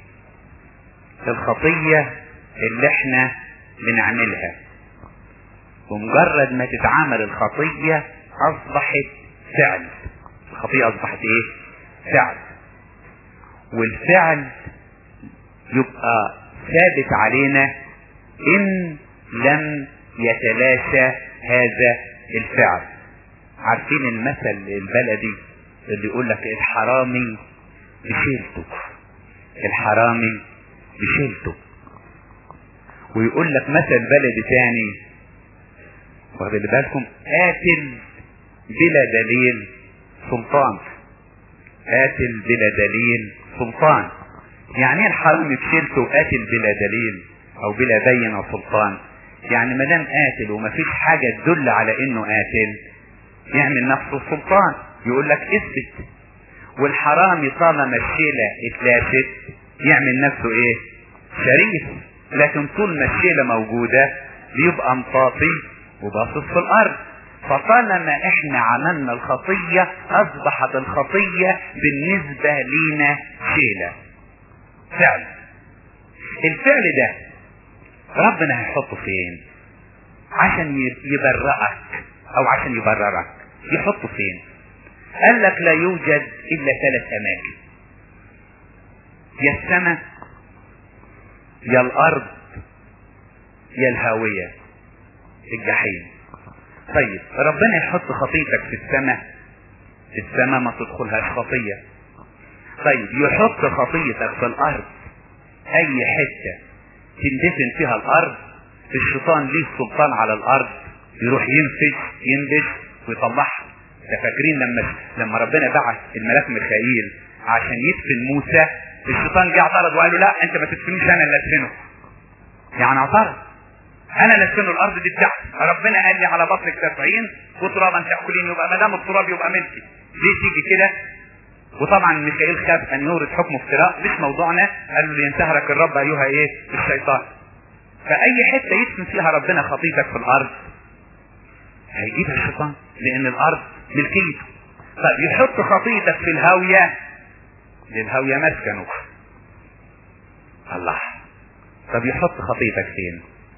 الخطية اللي احنا بنعملها، ومجرد ما تتعامل الخطية اصبحت فعل. الخطية اصبحت ايه؟ فعل. والفعل يبقى ثابت علينا ان لم يتلاشى هذا الفعل. عارفين المثل البلدي اللي يقول لك الحرامي بشيلته، الحرامي بشيلته. ويقول لك مثل بلدي تاني، واخد بالكم، قاتل بلا دليل سلطان، قاتل بلا دليل سلطان. يعني ايه الحرامي بشيلته قاتل بلا دليل او بلا بينة سلطان؟ يعني ما دام قاتل ومفيش حاجة تدل على انه قاتل يعمل نفسه سلطان، يقول لك اثبت. والحرامي طالما الشيلة اتلاشت يعمل نفسه ايه؟ شريف. لكن طول ما الشيلة موجودة بيبقى مطاطي وباصص في الارض. فطالما احنا عملنا الخطية اصبحت الخطية بالنسبة لينا شيلة، فعل. الفعل ده ربنا هيحطه فين عشان يبرئك او عشان يبررك؟ يحطه فين؟ قال لك لا يوجد الا 3 اماكن: يا السماء يا الارض يا الهاوية، الجحيم. طيب ربنا يحط خطيتك في السماء، السماء ما تدخلهاش خطية. طيب يحط خطيتك في الارض، اي حتة تندفن فيها الارض الشيطان ليه سلطان على الارض، يروح ينبش ويطلعها. فاكرين لما ربنا بعث الملاك ميخائيل عشان يدفن موسى، الشيطان جه اعترض وقال له لا انت ما تدفنوش، انا اللي ادفنه. يعني اعترض، انا نسكن الارض دي بتاعتي، ربنا قال لي على بطنك 70 وترابا تاكلين، يبقى ما دام التراب يبقى ملكي. ليه تيجي كده؟ وطبعا ميخائيل خاف ان يورد حكم افتراء، مش موضوعنا. قال له لينتهرك الرب ايها ايه؟ الشيطان. فاي حته يدفن فيها ربنا خطيتك في الارض هيجيبها الشيطان، لان الارض ملكيته. طب يحط خطيتك في الهاويه، للهاويه مسكنه الله. طب يحط خطيتك فين؟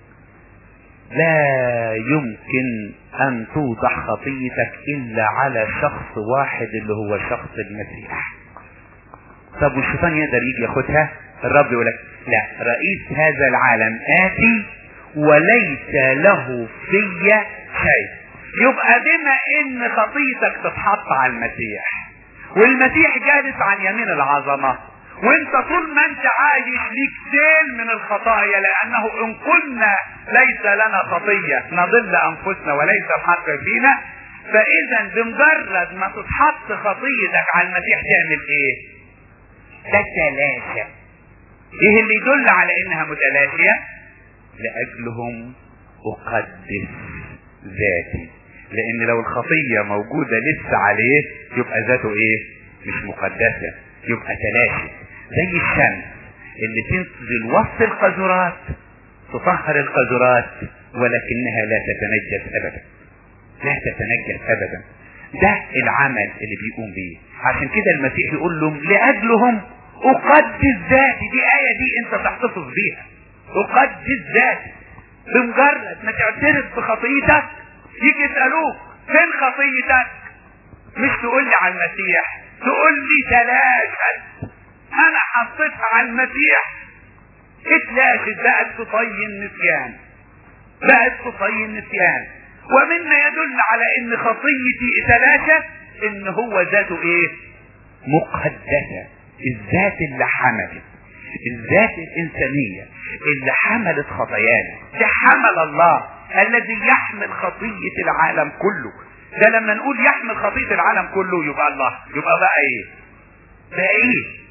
لا يمكن ان توضح خطيتك الا على شخص واحد اللي هو شخص المسيح. طب والشيطان يقدر يجي ياخدها؟ الرب يقول لك لا، رئيس هذا العالم آتي وليس له في شيء. يبقى بما ان خطيتك تتحط على المسيح، والمسيح جالس عن يمين العظمة، وانت طول ما انت عايش ليك سيل من الخطايا، لانه ان كنا ليس لنا خطية نضل انفسنا وليس الحق فينا. فاذا بمجرد ما تتحط خطيتك على المسيح تعمل ايه؟ تتلاشى. ايه اللي يدل على انها متلاشية؟ لاجلهم اقدس ذاتي. لان لو الخطية موجودة لسه عليه يبقى ذاته ايه؟ مش مقدسة، يبقى تلاشي. زي الشمس اللي تنزل وسط القذرات تطهر القذرات، ولكنها لا تتنجس ابدا، لا تتنجس ابدا. ده العمل اللي بيقوم بيه. عشان كده المسيح يقول لهم لاجلهم اقدس ذاتي. دي آية دي انت تحتفظ بيها، اقدس ذاتي. بمجرد ما تعترف بخطيتك يجي يسألوك فين خطيتك؟ مش تقول لي على المسيح، تقول لي تلاشت. انا حطيتها على المسيح اتلاشت، بقت تطي النسيان، بقت تطي النسيان. ومما يدل على ان خطيتي اتلاشت ان هو ذاته ايه؟ مقدسة. الذات اللي حملت، الذات الانسانية اللي حملت خطايانا، ده حمل الله الذي يحمل خطية العالم كله. ده لما نقول يحمل خطية العالم كله يبقى الله، يبقى بقى ايه؟ بقى ايه؟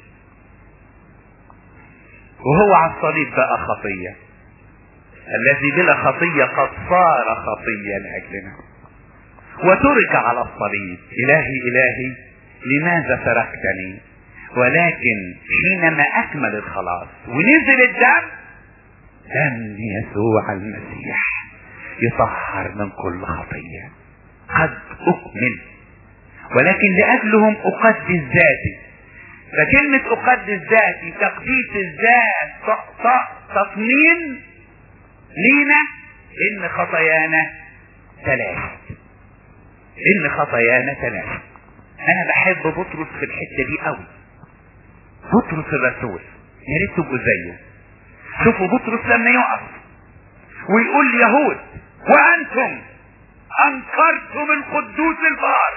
وهو على الصليب بقى خطية. الذي بلا خطية قد صار خطية لأجلنا وترك على الصليب. إلهي إلهي لماذا تركتني؟ ولكن حينما أكمل الخلاص ونزل الدم، دم يسوع المسيح يطهر من كل خطية. قد أكمل، ولكن لأجلهم أقدس ذاتي. فكلمة أقدس ذاتي تقديس الذات، تطمين لينا إن خطايانا تلاشت، إن خطايانا تلاشت. أنا بحب بطرس في الحتة دي قوي، بطرس الرسول، يا ريت تبقوا زيه. شوفوا بطرس لما يقف ويقول اليهود وأنتم أنكرتم القدوس البار.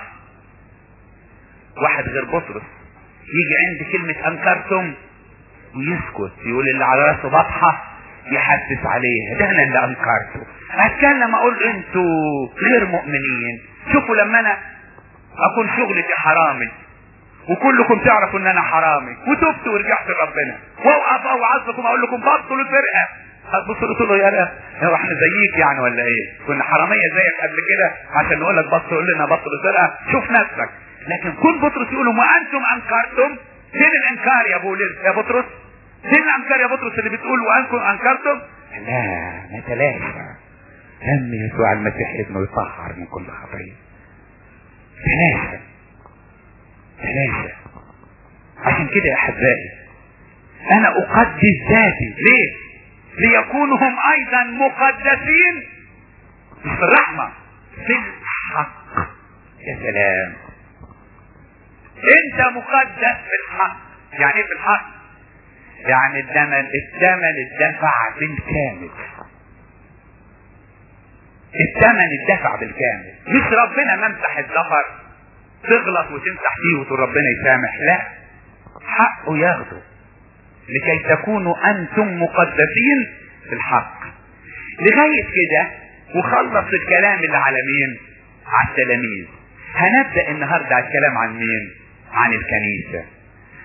واحد غير بطرس يجي عند كلمة أنكرتم ويسكت، يقول اللي على راسه بطحة يحدث عليه، ده أنا اللي أنكرته. أتكلم أقول أنتوا غير مؤمنين. شوفوا لما أنا أكون شغلتي حرامي وكلكم تعرفوا ان انا حرامي وتبت ورجعت لربنا، واوقف اوعظكم اقول لكم بطلوا الفرقه، هتبصوا تقولوا يا لا هو احنا زيك يعني ولا ايه؟ كنا حراميه زيك قبل كده عشان نقول لك بطل، تقول لنا بطل الفرقه. شوف نفسك. لكن كل بطرس يقولوا وانتم انكرتم. فين الانكار يا يا بطرس؟ فين الانكار يا بطرس اللي بتقول وانتم انكرتم؟ لا، نتلاشى. دم يسوع المسيح ابنه يطهر من كل خطيه. تلاشى تلاشى. عشان كده يا احبائي انا اقدس ذاتي. ليه؟ ليكونوا هم ايضا مقدسين مش في الرحمة، في الحق. يا سلام، انت مقدس في الحق. يعني ايه في الحق؟ يعني الثمن الدفع بالكامل. الثمن الدفع بالكامل، مش ربنا ممسح الظفر تغلط وتمسح فيه وتقول ربنا يسامح، لا، حقه ياخده لكي تكونوا انتم مقدسين في الحق. لغاية كده وخلص الكلام اللي على مين؟ على التلاميذ. هنبدأ النهاردة على الكلام عن مين؟ عن الكنيسة.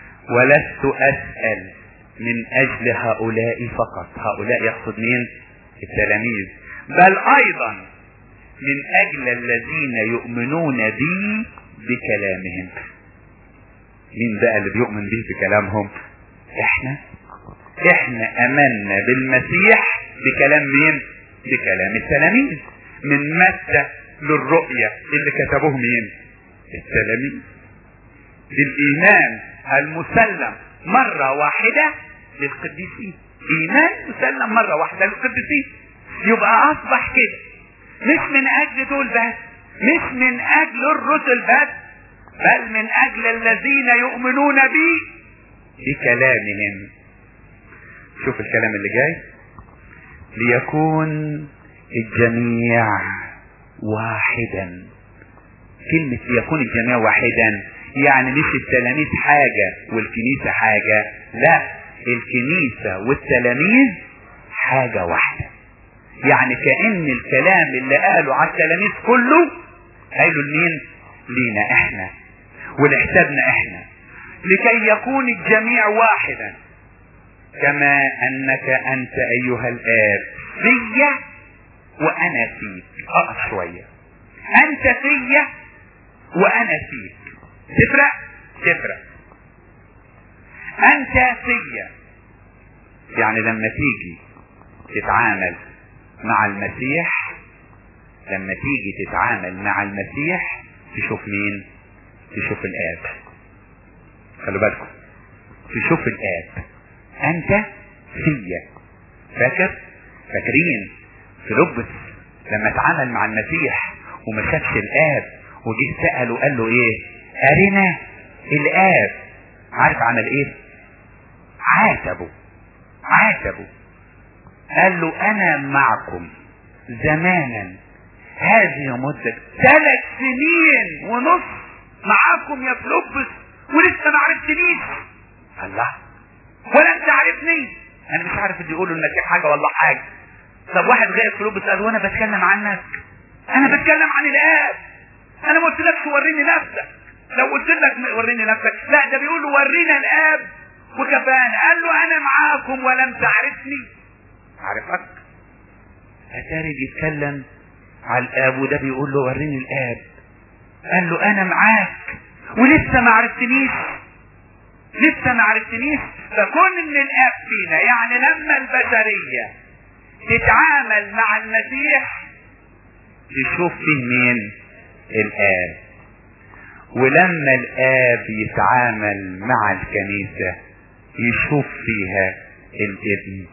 ولست أسأل من أجل هؤلاء فقط. هؤلاء يقصد مين؟ التلاميذ، بل ايضا من اجل الذين يؤمنون بي بكلامهم. مين بقى اللي بيؤمن به بكلامهم؟ احنا امنا بالمسيح بكلام مين؟ بكلام التلاميذ. من متى للرؤية اللي كتبوه مين؟ التلاميذ. بالايمان المسلم مرة واحدة للقديسين. ايمان مسلم مرة واحدة للقديسين. يبقى اصبح كده مش من اجل دول بس، مش من اجل الرسل بس، بل من اجل الذين يؤمنون بي بكلامهم. شوف الكلام اللي جاي، ليكون الجميع واحدا. كلمة ليكون الجميع واحدا يعني مش التلاميذ حاجة والكنيسة حاجة، لا، الكنيسة والتلاميذ حاجة واحدة. يعني كأن الكلام اللي قالوا على التلاميذ كله قالوا لمين؟ لينا احنا ولحسابنا احنا، لكي يكون الجميع واحدا كما انك انت ايها الاب فيا وانا فيك. اقف شوية. انت فيا وانا فيك، تفرق. انت فيا يعني لما تيجي تتعامل مع المسيح، لما تيجي تتعامل مع المسيح تشوف مين؟ تشوف الآب. خلوا بالكم، تشوف الآب. أنت فيا. فاكرين فيلبس لما اتعامل مع المسيح وما شافش الآب وجه سأله قال له ايه؟ أرنا الآب. عارف عمل ايه؟ عاتبه. قال له انا معكم زمانا هذه مدة 3 سنين ونص معاكم يا فيلبس ولسه ما عرفتنيش. الله، ولا انت عارفني؟ انا مش عارف اللي يقولوا المسيح حاجة والله حاجة. طب واحد غير فيلبس قال وانا بتكلم عنك؟ انا بتكلم عن الآب. انا ما قلتلكش وريني نفسك. لو قلت لك وريني نفسك، لا، ده بيقول له ورينا الآب وكفانا. قال له انا معاكم ولم تعرفني. عارفك؟ اتاري بيتكلم على الآب وده بيقول له وريني الآب. قال له انا معاك ولسه ما عرفتنيش. فكون ان الآب فينا يعني لما البشرية تتعامل مع المسيح تشوف فيه مين؟ الآب. ولما الآب يتعامل مع الكنيسة يشوف فيها الابن.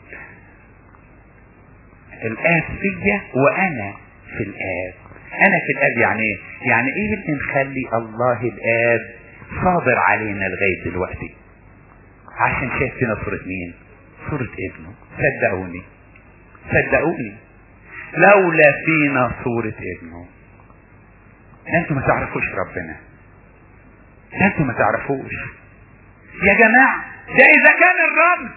الآب فيا وانا في الآب. انا في الآب يعني ايه؟ يعني ايه اللي نخلي الله الآب صابر علينا لغاية دلوقتي؟ عشان شايف فينا صورة مين؟ صورة ابنه. صدقوني لولا فينا صورة ابنه انتوا ما تعرفوش ربنا، انتوا ما تعرفوش يا جماعة. ده اذا كان الرمز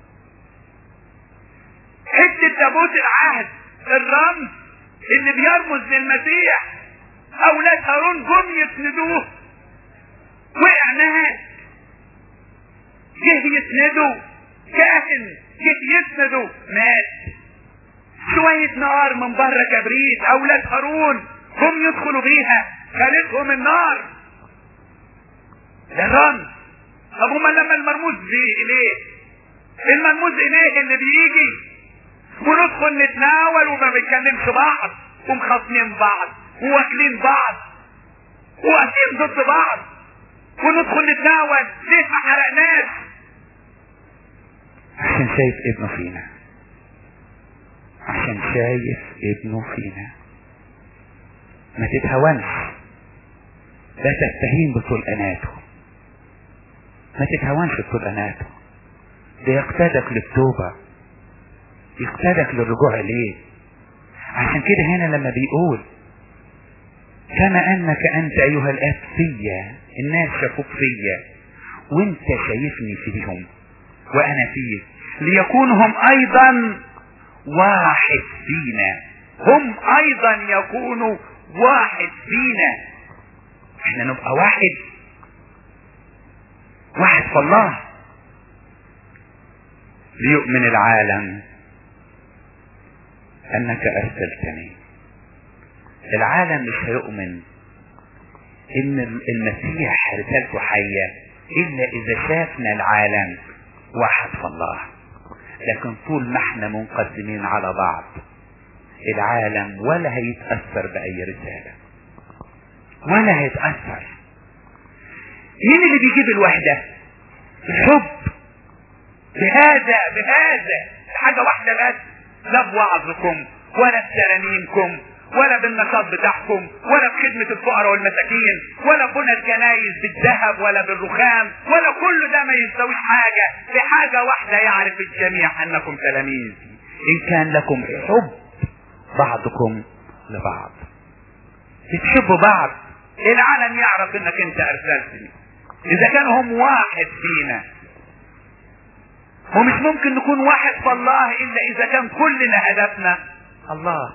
حتة تابوت العهد، الرمز اللي بيرمز للمسيح، اولاد هارون جم يسندوه وقع مات. جه يسنده كاهن، جه يسنده مات. شوية نار من بره كبريت، اولاد هارون هم يدخلوا بيها خالتهم النار. ده الرمز. طب هما لما المرموز اليه، المرموز اليه اللي بيجي وندخل نتناول وما بنتكلمش بعض ومخاصمين بعض وواكلين بعض وواقفين ضد بعض وندخل نتناول ليه ما حرقناش؟ عشان شايف ابنه فينا. ما تتهونش، لا تستهين بطلقاناته، ما تتهونش بطلقاناته. ده يقتادك للتوبة، يقتادك للرجوع اليه. عشان كده هنا لما بيقول كما انك انت ايها الاب فيا، الناس شافوك فيا وانت شايفني فيهم وانا فيك، ليكونوا هم ايضا واحد فينا. هم ايضا يكونوا واحد فينا. احنا نبقى واحد في الله. ليؤمن العالم انك ارسلتني. العالم مش هيؤمن ان المسيح رسالته حية الا اذا شافنا العالم واحد في الله. لكن طول ما احنا منقسمين على بعض العالم ولا هيتأثر بأي رسالة ولا هيتأثر. مين اللي بيجيب الوحدة؟ الحب. بهذا حاجة واحدة بس، لا بوعظكم ولا بترانيمكم ولا بالنشاط بتاعكم ولا بخدمة الفقراء والمساكين ولا بنى الكنايس بالذهب ولا بالرخام ولا كل ده ما يساويش حاجة. بحاجة واحدة يعرف الجميع انكم تلاميذ ان كان لكم حب بعضكم لبعض. تحبوا بعض العالم يعرف انك انت ارسلتني. اذا كانوا هم واحد فينا، ومش ممكن نكون واحد في الله الا اذا كان كلنا هدفنا الله.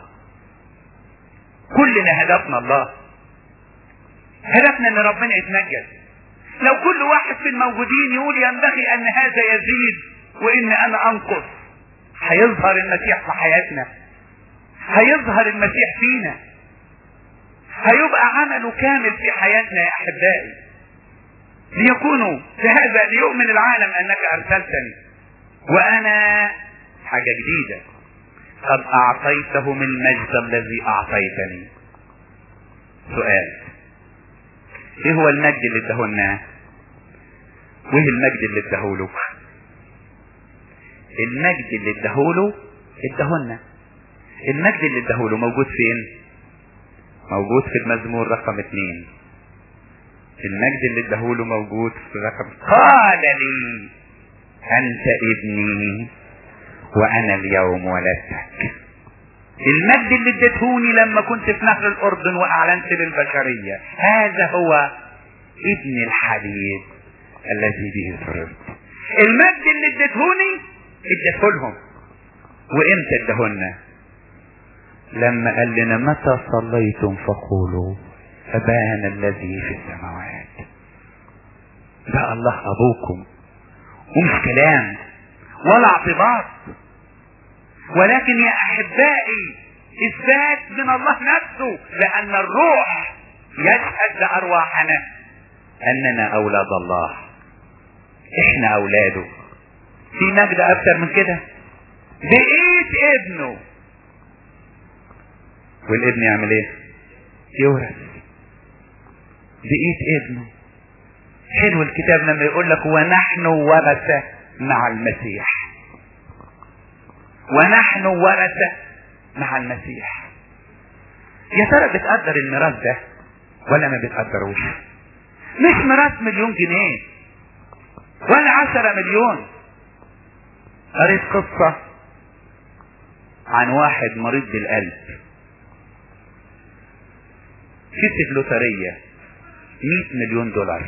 كلنا هدفنا الله، هدفنا ان ربنا يتمجد. لو كل واحد في الموجودين يقول ينبغي ان هذا يزيد وان انا انقص، هيظهر المسيح في حياتنا، هيظهر المسيح فينا، هيبقى عمله كامل في حياتنا يا احبائي. ليكونوا في هذا ليؤمن العالم انك ارسلتني وانا حاجة جديدة قد اعطيته من المجد الذي اعطيتني. سؤال، ايه هو المجد اللي اداهولنا؟ وايه المجد اللي اداهوله؟ المجد اللي اداهولنا المجد اللي اداهوله موجود فين؟ موجود في المزمور رقم 2. المجد اللي اداهوله موجود في رقم. قال لي انت ابني وانا اليوم ولدتك. المجد اللي اديتهوني لما كنت في نهر الاردن واعلنت للبشرية هذا هو ابن الحبيب الذي به سررت. المجد اللي اديتهوني اديتهولهم. وامتى ادهولنا؟ لما قال لنا متى صليتم فقولوا ابانا الذي في السماوات. ده الله ابوكم، ومش كلام ولا اعتباط، ولكن يا احبائي اثبات من الله نفسه، لان الروح يشهد لارواحنا اننا اولاد الله. احنا اولاده. في مجد اكتر من كده؟ بقيت ابنه. والابن يعمل ايه؟ يورث. بقيت ابنه. حلو الكتاب لما يقول لك ونحن ورثة مع المسيح. ونحن ورثة مع المسيح. يا ترى بتقدر الميراث ده ولا ما بتقدروش؟ مش ميراث مليون جنيه ولا 10 مليون. قريت قصة عن واحد مريض بالقلب كسب لوترية 100 مليون دولار.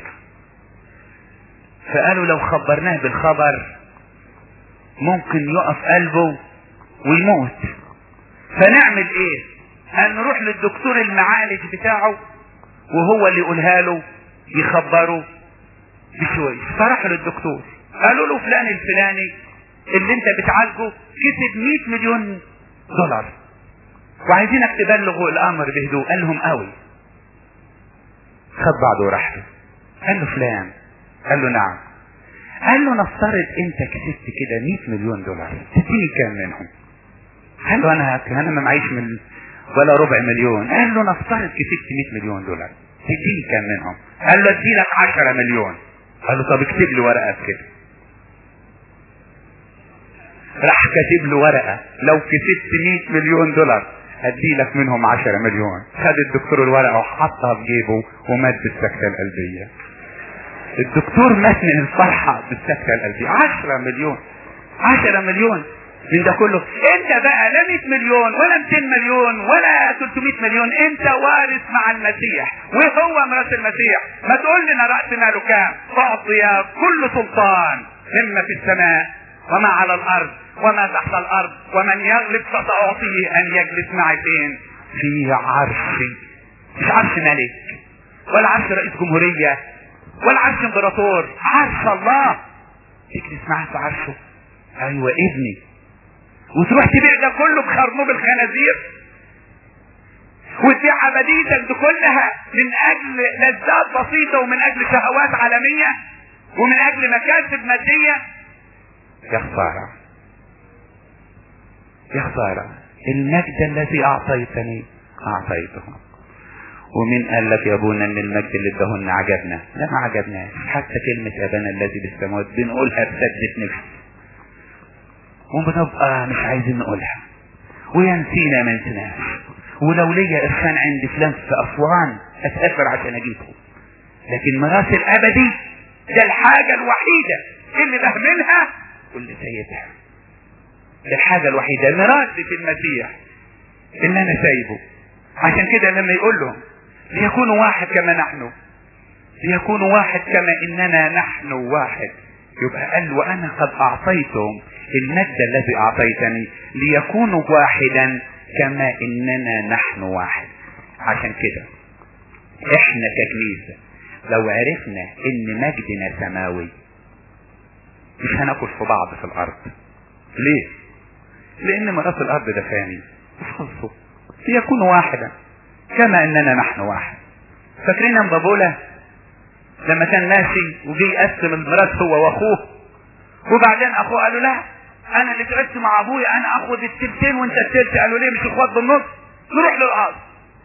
فقالوا لو خبرناه بالخبر ممكن يقف قلبه ويموت. فنعمل ايه؟ قال نروح للدكتور المعالج بتاعه وهو اللي يقولها له يخبره بشويش. فراح للدكتور قالوا له فلان الفلاني اللي انت بتعالجه كسب 100 مليون دولار وعايزينك تبلغوا الامر بهدوء. قال لهم قوي. خد بعضه وراح له. قال له فلان. قال له نعم. قال له نفترض انت كسبت كده 100 مليون دولار، تديني كام منهم؟ قال له انا ما معيش من ولا ربع مليون. قال له نفترض كسبت 100 مليون دولار، تديني كام منهم؟ قال له ادي لك 10 مليون. قال له طب اكتب لي ورقه كده. راح كاتب له ورقه لو كسبت 100 مليون دولار ادي لك منهم 10 مليون. خد الدكتور الورقه وحطها في جيبه ومات بالسكته القلبيه. الدكتور مات من الفرحه بالسكته القلبيه. 10 مليون 10 مليون من ده كله. انت بقى لا 100 مليون ولا 200 مليون ولا 300 مليون، انت وارث مع المسيح. وهو ميراث المسيح. ما تقول لنا راس ماله كام؟ اعطي كل سلطان مما في السماء وما على الارض وما تحت الارض، ومن يغلب فسأعطيه ان يجلس معي فين؟ في عرشي. مش عرش ملك ولا عرش رئيس جمهورية ولا عرش امبراطور، عرش الله. تجلس معاه في عرشه. ايوه ابني. وتروح تبيع ده كله بخرنوب الخنازير، وتبيع عبديتك دي كلها من اجل لذات بسيطة ومن اجل شهوات عالمية ومن اجل مكاسب مادية. يا خسارة يا خسارة، المجد الذي اعطيتني اعطيته. ومين قال لك يا ابونا ان المجد اللي اداهن عجبنا؟ لا ما عجبناش. حتى كلمة ابانا الذي بالسماوات بنقولها بسدة نفس وبنبقى مش عايزين نقولها، وينسينا ما نسيناش. ولو ليا ارسان عند فلان في اسوان اسافر عشان اجيبه، لكن ميراث الابدي ده الحاجة الوحيدة اللي بهملها واللي سايبها. ده الحاجة الوحيدة ميراثي في المسيح اللي انا سايبه. عشان كده لما يقول لهم ليكونوا واحد كما نحن، ليكونوا واحد كما اننا نحن واحد، يبقى قال وانا قد اعطيتهم المجد الذي اعطيتني ليكونوا واحدا كما اننا نحن واحد. عشان كده احنا ككنيسة لو عرفنا ان مجدنا سماوي مش هناكل في بعض في الارض. ليه؟ لان ميراث الارض ده فاني وخلصوا. ليكونوا واحدا كما اننا نحن واحد. فاكرين ام بابولا لما كان ماشي وجي يقسم الميراث هو واخوه، وبعدين اخوه قالوا لا انا اللي تعبت مع ابويا، انا اخد التلتين وانت التلت. قالوا ليه؟ مش اخوات بالنص؟ نروح للارض.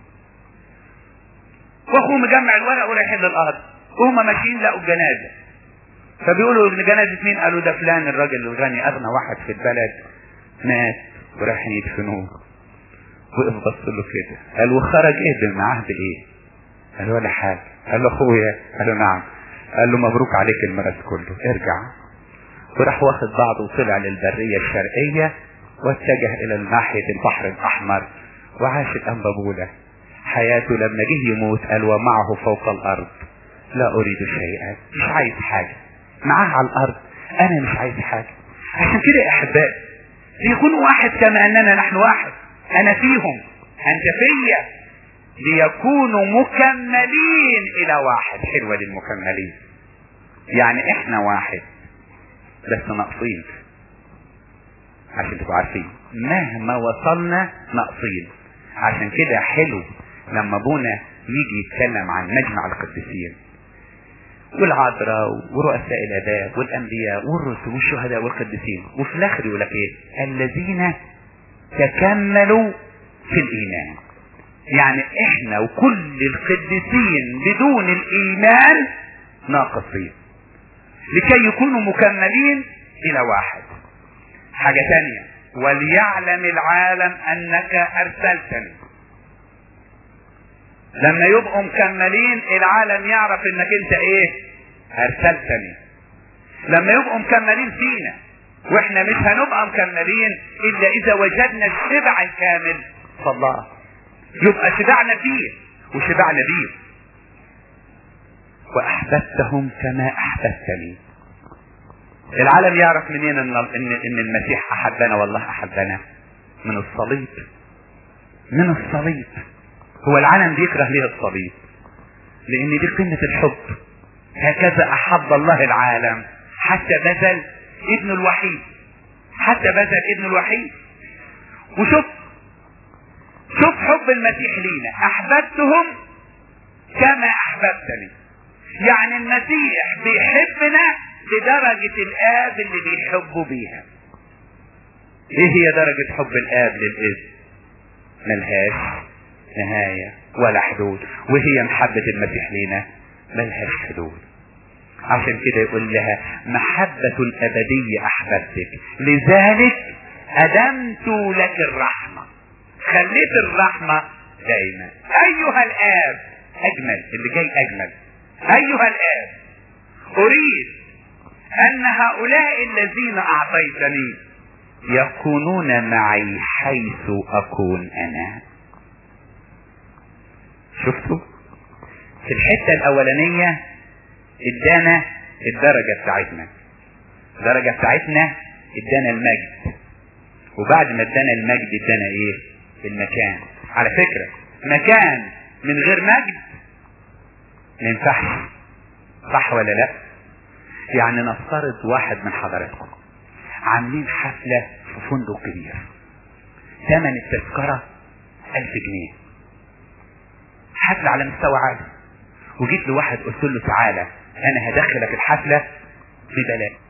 واخوه مجمع الورق ورايحين للارض، وهم ماشيين لقوا الجنازه. فبيقولوا ان جنازه مين؟ قالوا ده فلان الراجل الغني اغنى واحد في البلد مات ورايحين يدفنوه. وقف بص له كده قال وخرج ايه معاه بايه؟ قال له ولا حاجه. قال له اخويا؟ قال له نعم. قال له مبروك عليك الميراث كله، ارجع. وراح واخد بعضه وطلع للبريه الشرقيه واتجه الى ناحيه البحر الاحمر. وعاش الانبابوله حياته. لما جه يموت قال ومعه فوق الارض لا اريد شيئا. مش عايز حاجه معاه على الارض، انا مش عايز حاجه. عشان كده يا احبائي ليكونوا واحد كما اننا نحن واحد. انا فيهم انت فيا ليكونوا مكملين الى واحد. حلوة للمكملين، يعني احنا واحد بس ناقصين. عشان تبقوا عارفين مهما وصلنا ناقصين. عشان كده حلو لما ابونا يجي يتكلم عن مجمع القديسين والعذراء ورؤساء الاباء والانبياء والرسل والشهداء والقديسين، وفي الاخر يقول لك ايه؟ الذين تكملوا في الايمان. يعني احنا وكل القديسين بدون الايمان ناقصين لكي يكونوا مكملين الى واحد. حاجة تانية، وليعلم العالم انك ارسلتني. لما يبقوا مكملين العالم يعرف انك انت ايه؟ ارسلتني. لما يبقوا مكملين فينا، واحنا مش هنبقى مكملين الا اذا وجدنا الشبع الكامل فالله. يبقى شبعنا فيه وشبعنا بيه. واحببتهم كما احببتني. العالم يعرف منين ان المسيح احبنا والله احبنا؟ من الصليب. من الصليب. هو العالم بيكره ليه الصليب؟ لان دي قمة الحب. هكذا احب الله العالم حتى بذل ابنه الوحيد. حتى بذل ابنه الوحيد. وشوف حب المسيح لينا، احببتهم كما احببتني. يعني المسيح بيحبنا بدرجة الاب اللي بيحبه بيها. ايه هي درجة حب الاب للابن؟ ملهاش نهاية ولا حدود. وهي محبة المسيح لينا ملهاش حدود. عشان كده يقول لها محبة الابدية احببتك لذلك ادمت لك الرحمة. خليت الرحمة دايما. ايها الاب، اجمل اللي جاي اجمل. ايها الاب اريد ان هؤلاء الذين اعطيتني يكونون معي حيث اكون انا. شفتوا في الحتة الاولانية ادانا الدرجة بتاعتنا. الدرجة بتاعتنا ادانا المجد، وبعد ما ادانا المجد ادانا ايه؟ المكان. على فكرة مكان من غير مجد ما ينفعش، صح ولا لا؟ يعني نفترض واحد من حضراتكم عاملين حفلة في فندق كبير، ثمن التذكرة 1000 جنيه، حفلة على مستوى عالي. وجيت لواحد قلت له تعالى انا هدخلك الحفلة ببلاش.